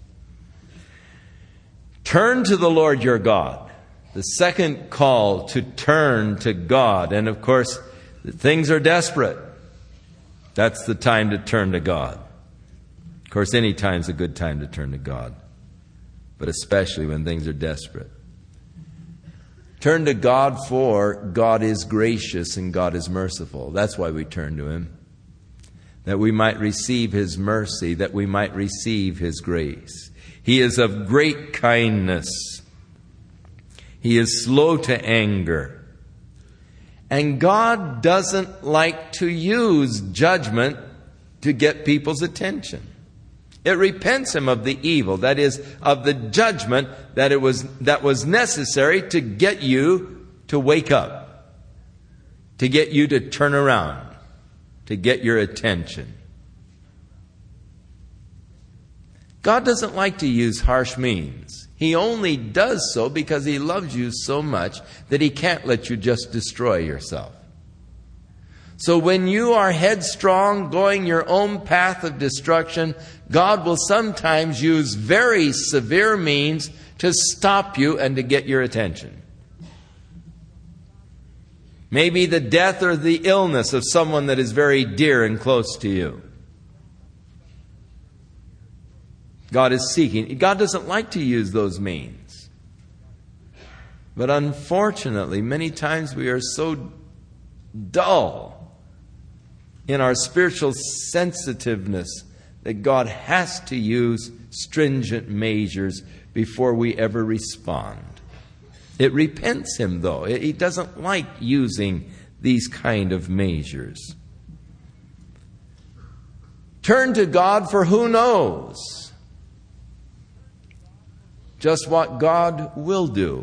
Speaker 1: Turn to the Lord your God. The second call to turn to God. And of course, things are desperate. That's the time to turn to God. Of course, any time's a good time to turn to God, but especially when things are desperate. Turn to God, for God is gracious and God is merciful. That's why we turn to Him. That we might receive His mercy, that we might receive His grace. He is of great kindness. He is slow to anger. And God doesn't like to use judgment to get people's attention. It repents Him of the evil, that is, of the judgment that it was that was necessary to get you to wake up, to get you to turn around, to get your attention. God doesn't like to use harsh means. He only does so because He loves you so much that He can't let you just destroy yourself. So when you are headstrong, going your own path of destruction, God will sometimes use very severe means to stop you and to get your attention. Maybe the death or the illness of someone that is very dear and close to you. God is seeking. God doesn't like to use those means. But unfortunately, many times we are so dull in our spiritual sensitiveness that God has to use stringent measures before we ever respond. It repents him, though. He doesn't like using these kind of measures. Turn to God, for who knows just what God will do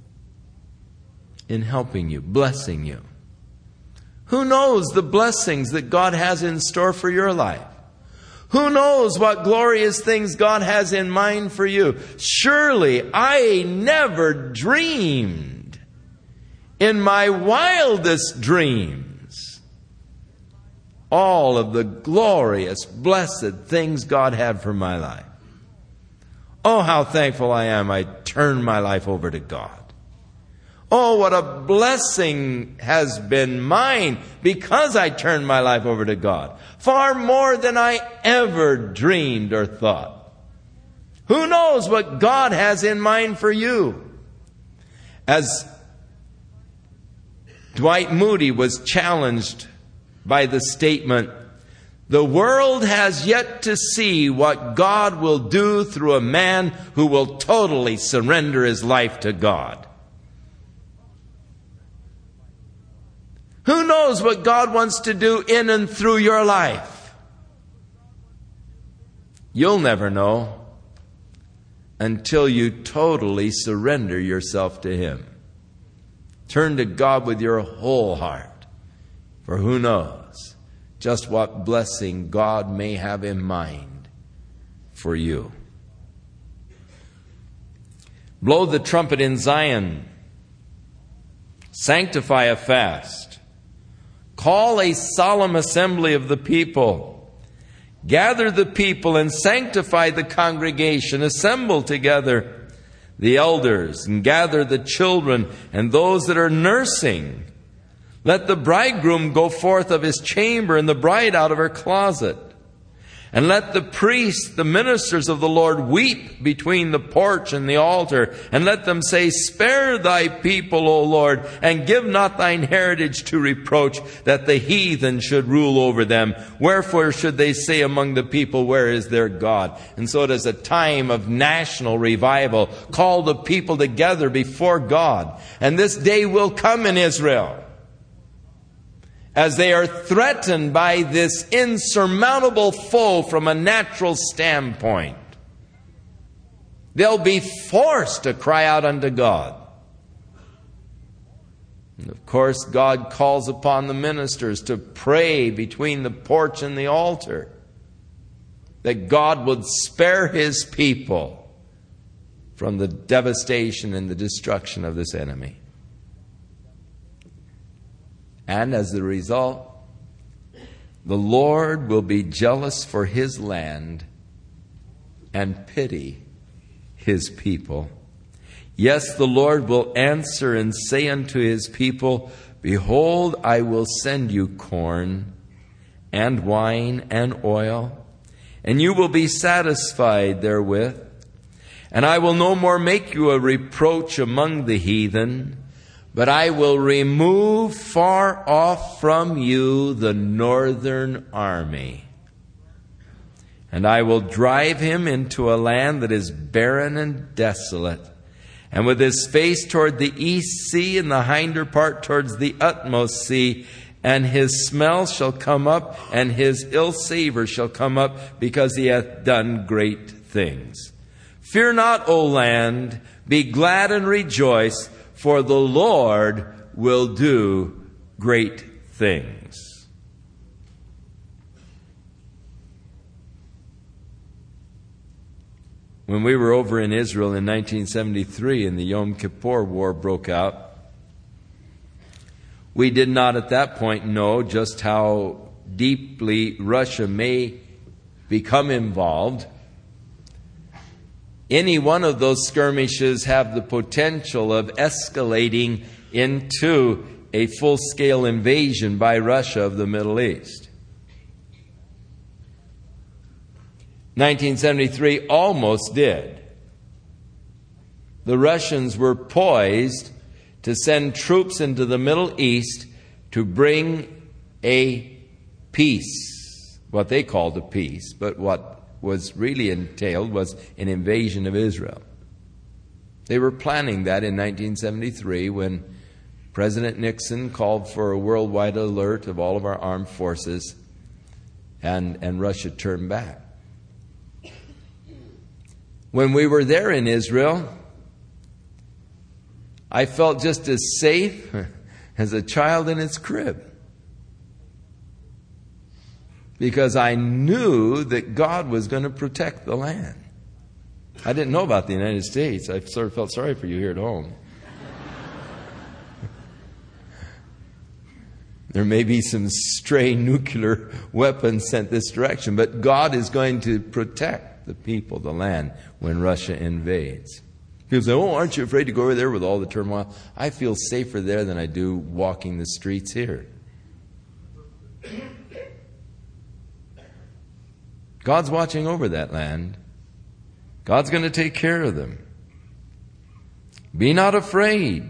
Speaker 1: in helping you, blessing you. Who knows the blessings that God has in store for your life? Who knows what glorious things God has in mind for you? Surely I never dreamed in my wildest dreams all of the glorious, blessed things God had for my life. Oh, how thankful I am I turned my life over to God. Oh, what a blessing has been mine because I turned my life over to God. Far more than I ever dreamed or thought. Who knows what God has in mind for you? As Dwight Moody was challenged by the statement, "The world has yet to see what God will do through a man who will totally surrender his life to God." Who knows what God wants to do in and through your life? You'll never know until you totally surrender yourself to Him. Turn to God with your whole heart, for who knows just what blessing God may have in mind for you. Blow the trumpet in Zion. Sanctify a fast. Call a solemn assembly of the people. Gather the people and sanctify the congregation. Assemble together the elders and gather the children and those that are nursing. Let the bridegroom go forth of his chamber and the bride out of her closet. And let the priests, the ministers of the Lord, weep between the porch and the altar. And let them say, "Spare thy people, O Lord, and give not thine heritage to reproach, that the heathen should rule over them. Wherefore should they say among the people, where is their God?" And so it is a time of national revival. Call the people together before God. And this day will come in Israel, as they are threatened by this insurmountable foe from a natural standpoint. They'll be forced to cry out unto God. And of course, God calls upon the ministers to pray between the porch and the altar, that God would spare His people from the devastation and the destruction of this enemy. And as a result, the Lord will be jealous for His land and pity His people. Yes, the Lord will answer and say unto His people, "Behold, I will send you corn and wine and oil, and you will be satisfied therewith. And I will no more make you a reproach among the heathen, but I will remove far off from you the northern army. And I will drive him into a land that is barren and desolate, and with his face toward the east sea, and the hinder part towards the utmost sea. And his smell shall come up, and his ill savor shall come up, because he hath done great things. Fear not, O land, be glad and rejoice, for the Lord will do great things." When we were over in Israel in nineteen seventy-three and the Yom Kippur War broke out, we did not at that point know just how deeply Russia may become involved. Any one of those skirmishes have the potential of escalating into a full-scale invasion by Russia of the Middle East. nineteen seventy-three almost did. The Russians were poised to send troops into the Middle East to bring a peace, what they called a peace, but what was really entailed was an invasion of Israel. They were planning that in nineteen seventy-three when President Nixon called for a worldwide alert of all of our armed forces, and, and Russia turned back. When we were there in Israel, I felt just as safe as a child in its crib, because I knew that God was going to protect the land. I didn't know about the United States. I sort of felt sorry for you here at home. There may be some stray nuclear weapons sent this direction, but God is going to protect the people, the land, when Russia invades. People say, oh, aren't you afraid to go over there with all the turmoil? I feel safer there than I do walking the streets here. God's watching over that land. God's going to take care of them. Be not afraid.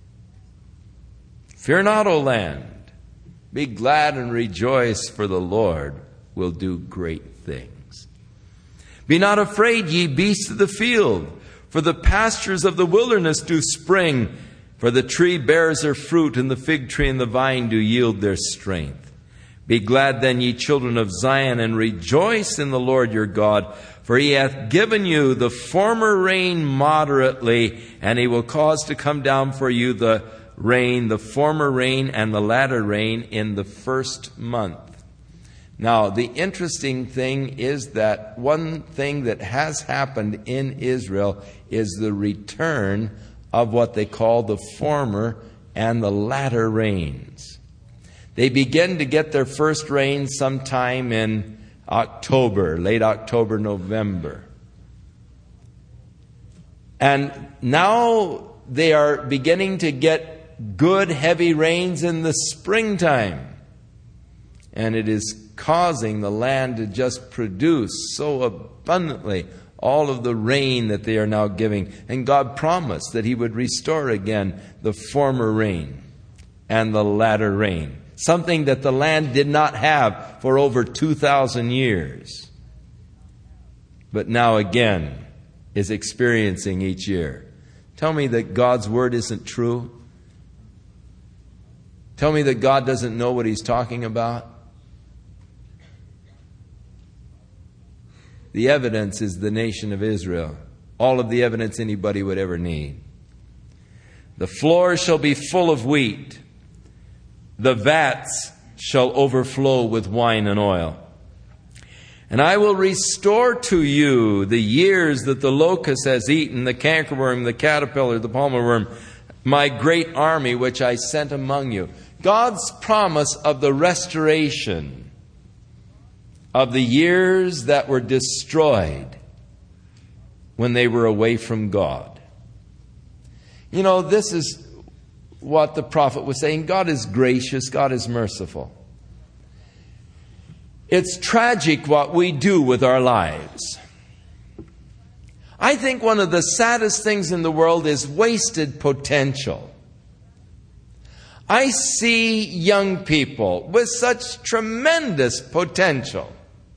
Speaker 1: Fear not, O land. Be glad and rejoice, for the Lord will do great things. Be not afraid, ye beasts of the field, for the pastures of the wilderness do spring, for the tree bears her fruit, and the fig tree and the vine do yield their strength. Be glad then, ye children of Zion, and rejoice in the Lord your God, for he hath given you the former rain moderately, and he will cause to come down for you the rain, the former rain and the latter rain in the first month. Now, the interesting thing is that one thing that has happened in Israel is the return of what they call the former and the latter rains. They begin to get their first rain sometime in October, late October, November. And now they are beginning to get good heavy rains in the springtime. And it is causing the land to just produce so abundantly all of the rain that they are now giving. And God promised that he would restore again the former rain and the latter rain. Something that the land did not have for over two thousand years. But now again is experiencing each year. Tell me that God's word isn't true. Tell me that God doesn't know what he's talking about. The evidence is the nation of Israel. All of the evidence anybody would ever need. The floors shall be full of wheat. The vats shall overflow with wine and oil. And I will restore to you the years that the locust has eaten, the cankerworm, the caterpillar, the palmer worm, my great army which I sent among you. God's promise of the restoration of the years that were destroyed when they were away from God. You know, this is what the prophet was saying. God is gracious. God is merciful. It's tragic what we do with our lives. I think one of the saddest things in the world is wasted potential. I see young people with such tremendous potential.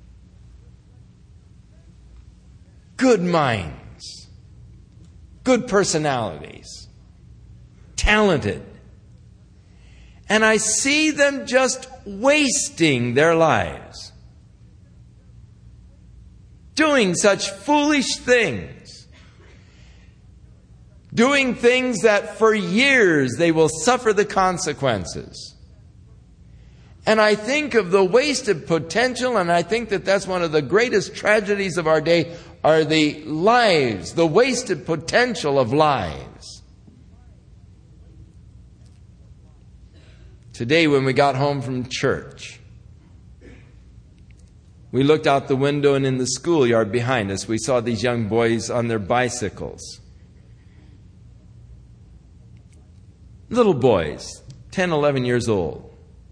Speaker 1: Good minds. Good personalities. Talented. And I see them just wasting their lives. Doing such foolish things. Doing things that for years they will suffer the consequences. And I think of the wasted potential, and I think that that's one of the greatest tragedies of our day, are the lives, the wasted potential of lives. Today when we got home from church, we looked out the window, and in the schoolyard behind us we saw these young boys on their bicycles. Little boys, ten, eleven years old.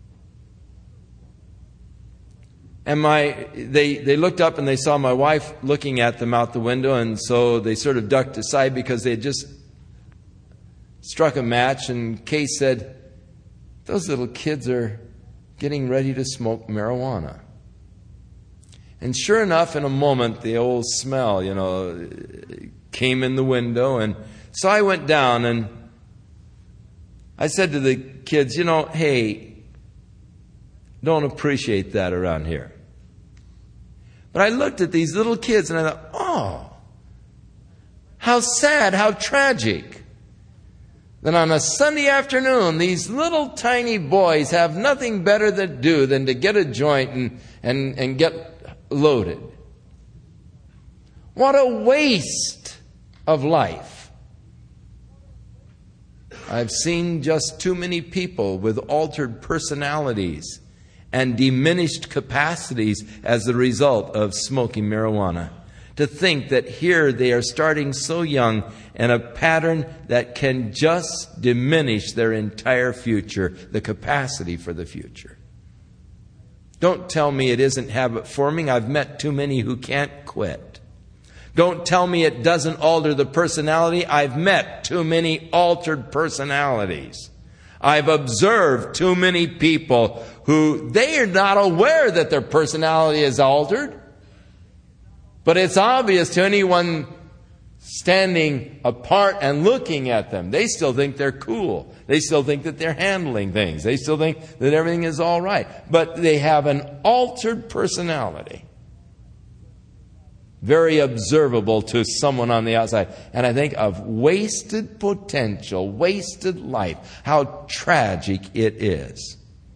Speaker 1: And my they, they looked up and they saw my wife looking at them out the window, and so they sort of ducked aside because they had just struck a match, and Kay said, "Those little kids are getting ready to smoke marijuana." And sure enough, in a moment, the old smell, you know, came in the window, and So I went down and I said to the kids, you know, hey, don't appreciate that around here. But I looked at these little kids and I thought, oh, how sad, how tragic. That on a Sunday afternoon, these little tiny boys have nothing better to do than to get a joint and, and, and get loaded. What a waste of life. I've seen just too many people with altered personalities and diminished capacities as a result of smoking marijuana. To think that here they are starting so young and a pattern that can just diminish their entire future, the capacity for the future. Don't tell me it isn't habit forming. I've met too many who can't quit. Don't tell me it doesn't alter the personality. I've met too many altered personalities. I've observed too many people who they are not aware that their personality is altered. But it's obvious to anyone standing apart and looking at them. They still think they're cool. They still think that they're handling things. They still think that everything is all right. But they have an altered personality. Very observable to someone on the outside. And I think of wasted potential, wasted life. How tragic it is.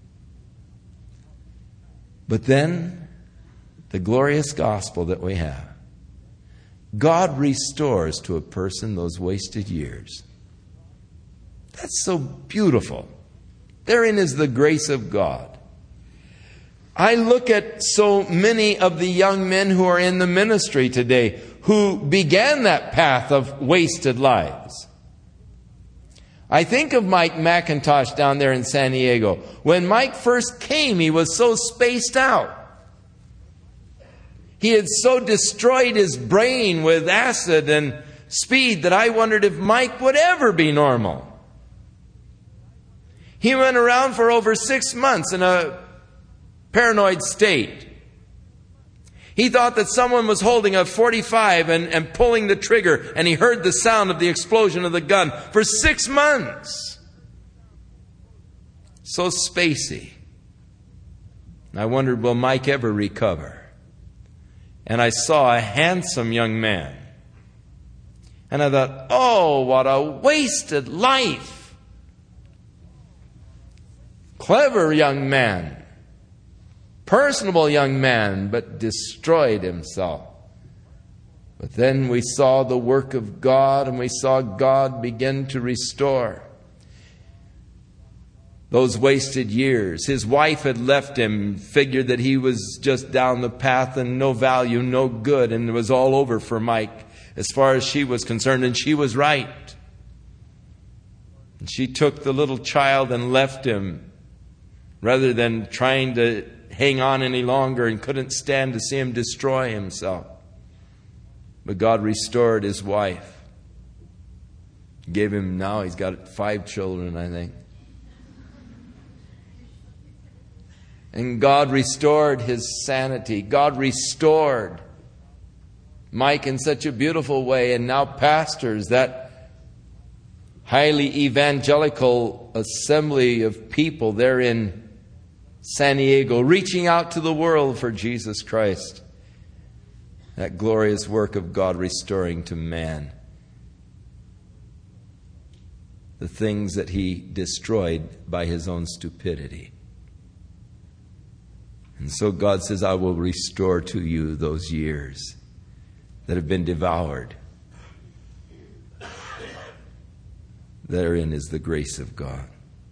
Speaker 1: But then, the glorious gospel that we have. God restores to a person those wasted years. That's so beautiful. Therein is the grace of God. I look at so many of the young men who are in the ministry today who began that path of wasted lives. I think of Mike McIntosh down there in San Diego. When Mike first came, he was so spaced out. He had so destroyed his brain with acid and speed that I wondered if Mike would ever be normal. He went around for over six months in a paranoid state. He thought that someone was holding a forty-five and, and pulling the trigger, and he heard the sound of the explosion of the gun for six months. So spacey. I wondered, will Mike ever recover? And I saw a handsome young man. And I thought, oh, what a wasted life. Clever young man. Personable young man, but destroyed himself. But then we saw the work of God, and we saw God begin to restore those wasted years. His wife had left him, figured that he was just down the path and no value, no good, and it was all over for Mike as far as she was concerned, and she was right. And she took the little child and left him rather than trying to hang on any longer, and couldn't stand to see him destroy himself. But God restored his wife. Gave him, now he's got five children, I think. And God restored his sanity. God restored Mike in such a beautiful way. And now pastors that highly evangelical assembly of people there in San Diego, reaching out to the world for Jesus Christ. That glorious work of God restoring to man the things that he destroyed by his own stupidity. And so God says, I will restore to you those years that have been devoured. Therein is the grace of God.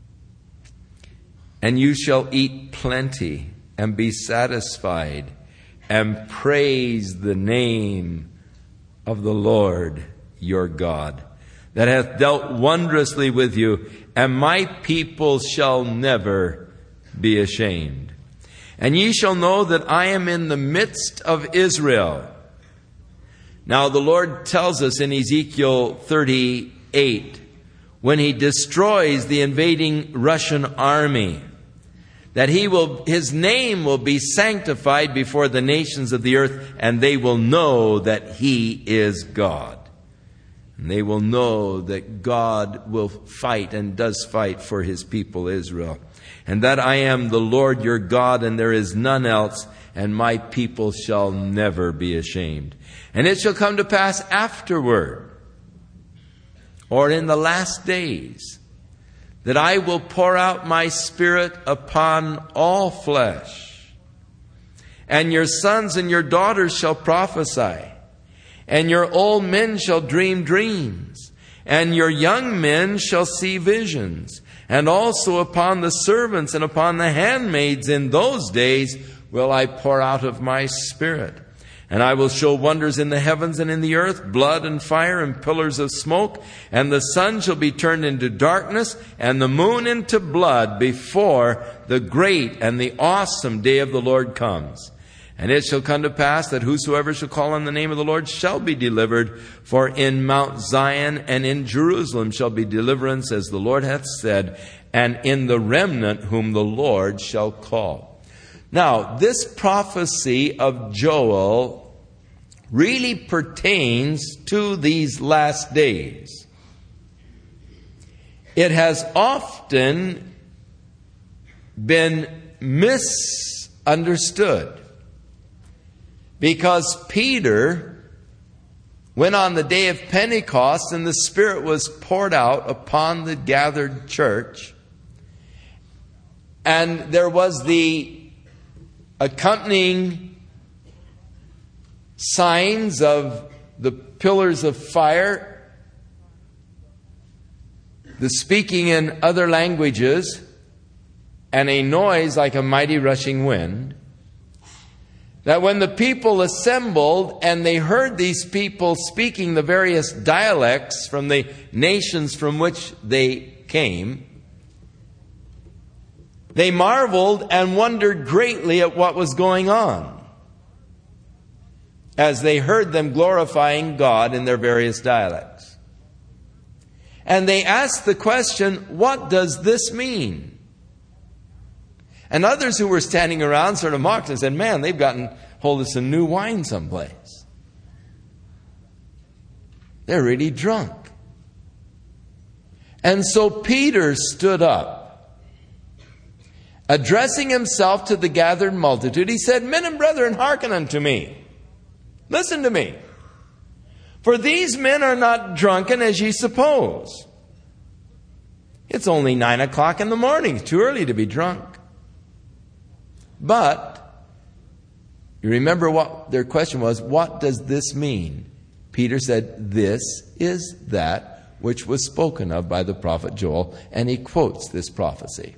Speaker 1: And you shall eat plenty and be satisfied and praise the name of the Lord your God, that hath dealt wondrously with you, and my people shall never be ashamed. And ye shall know that I am in the midst of Israel. Now the Lord tells us in Ezekiel thirty-eight, when he destroys the invading Russian army, that he will, his name will be sanctified before the nations of the earth, and they will know that he is God. And they will know that God will fight and does fight for his people Israel. And that I am the Lord your God, and there is none else, and my people shall never be ashamed. And it shall come to pass afterward, or in the last days, that I will pour out my Spirit upon all flesh. And your sons and your daughters shall prophesy. And your old men shall dream dreams. And your young men shall see visions. And also upon the servants and upon the handmaids in those days will I pour out of my Spirit. And I will show wonders in the heavens and in the earth, blood and fire and pillars of smoke. And the sun shall be turned into darkness and the moon into blood before the great and the awesome day of the Lord comes. And it shall come to pass that whosoever shall call on the name of the Lord shall be delivered. For in Mount Zion and in Jerusalem shall be deliverance, as the Lord hath said, and in the remnant whom the Lord shall call. Now, this prophecy of Joel really pertains to these last days. It has often been misunderstood. Because Peter went on the day of Pentecost and the Spirit was poured out upon the gathered church. And there was the accompanying signs of the pillars of fire, the speaking in other languages, and a noise like a mighty rushing wind. That when the people assembled and they heard these people speaking the various dialects from the nations from which they came, they marveled and wondered greatly at what was going on as they heard them glorifying God in their various dialects. And they asked the question, what does this mean? And others who were standing around sort of mocked and said, man, they've gotten hold of some new wine someplace. They're really drunk. And so Peter stood up, addressing himself to the gathered multitude. He said, men and brethren, hearken unto me. Listen to me. For these men are not drunken as ye suppose. It's only nine o'clock in the morning. It's too early to be drunk. But, you remember what their question was, what does this mean? Peter said, this is that which was spoken of by the prophet Joel, and he quotes this prophecy.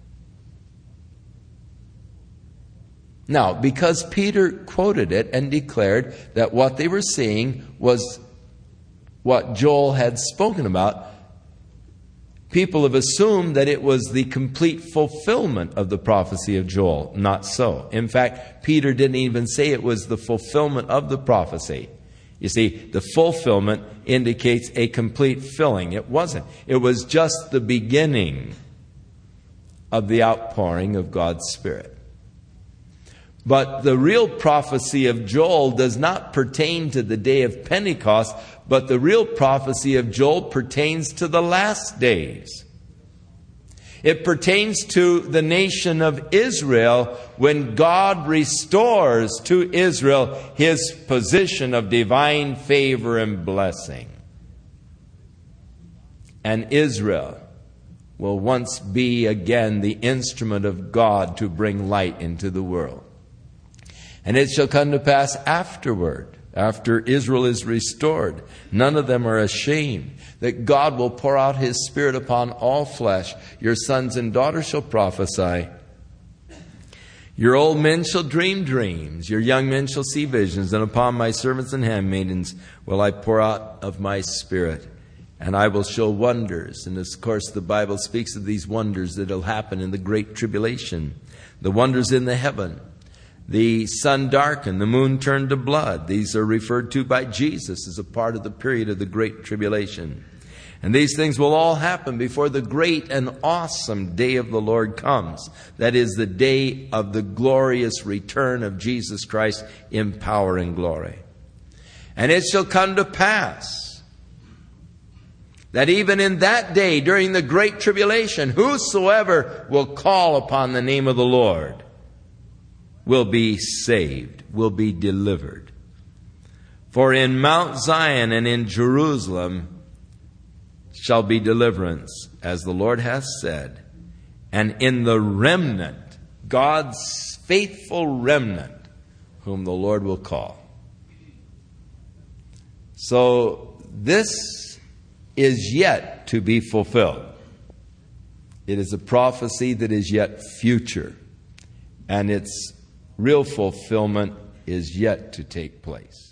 Speaker 1: Now, because Peter quoted it and declared that what they were seeing was what Joel had spoken about, people have assumed that it was the complete fulfillment of the prophecy of Joel. Not so. In fact, Peter didn't even say it was the fulfillment of the prophecy. You see, the fulfillment indicates a complete filling. It wasn't. It was just the beginning of the outpouring of God's Spirit. But the real prophecy of Joel does not pertain to the day of Pentecost, but the real prophecy of Joel pertains to the last days. It pertains to the nation of Israel when God restores to Israel his position of divine favor and blessing. And Israel will once be again the instrument of God to bring light into the world. And it shall come to pass afterward, after Israel is restored, none of them are ashamed, that God will pour out his Spirit upon all flesh. Your sons and daughters shall prophesy. Your old men shall dream dreams. Your young men shall see visions. And upon my servants and handmaidens will I pour out of my Spirit. And I will show wonders. And of course the Bible speaks of these wonders that will happen in the great tribulation. The wonders in the heaven. The sun darkened, the moon turned to blood. These are referred to by Jesus as a part of the period of the Great Tribulation. And these things will all happen before the great and awesome day of the Lord comes. That is the day of the glorious return of Jesus Christ in power and glory. And it shall come to pass that even in that day, during the great tribulation, whosoever will call upon the name of the Lord will be saved, will be delivered. For in Mount Zion and in Jerusalem shall be deliverance, as the Lord hath said, and in the remnant, God's faithful remnant, whom the Lord will call. So this is yet to be fulfilled. It is a prophecy that is yet future, and its real fulfillment is yet to take place.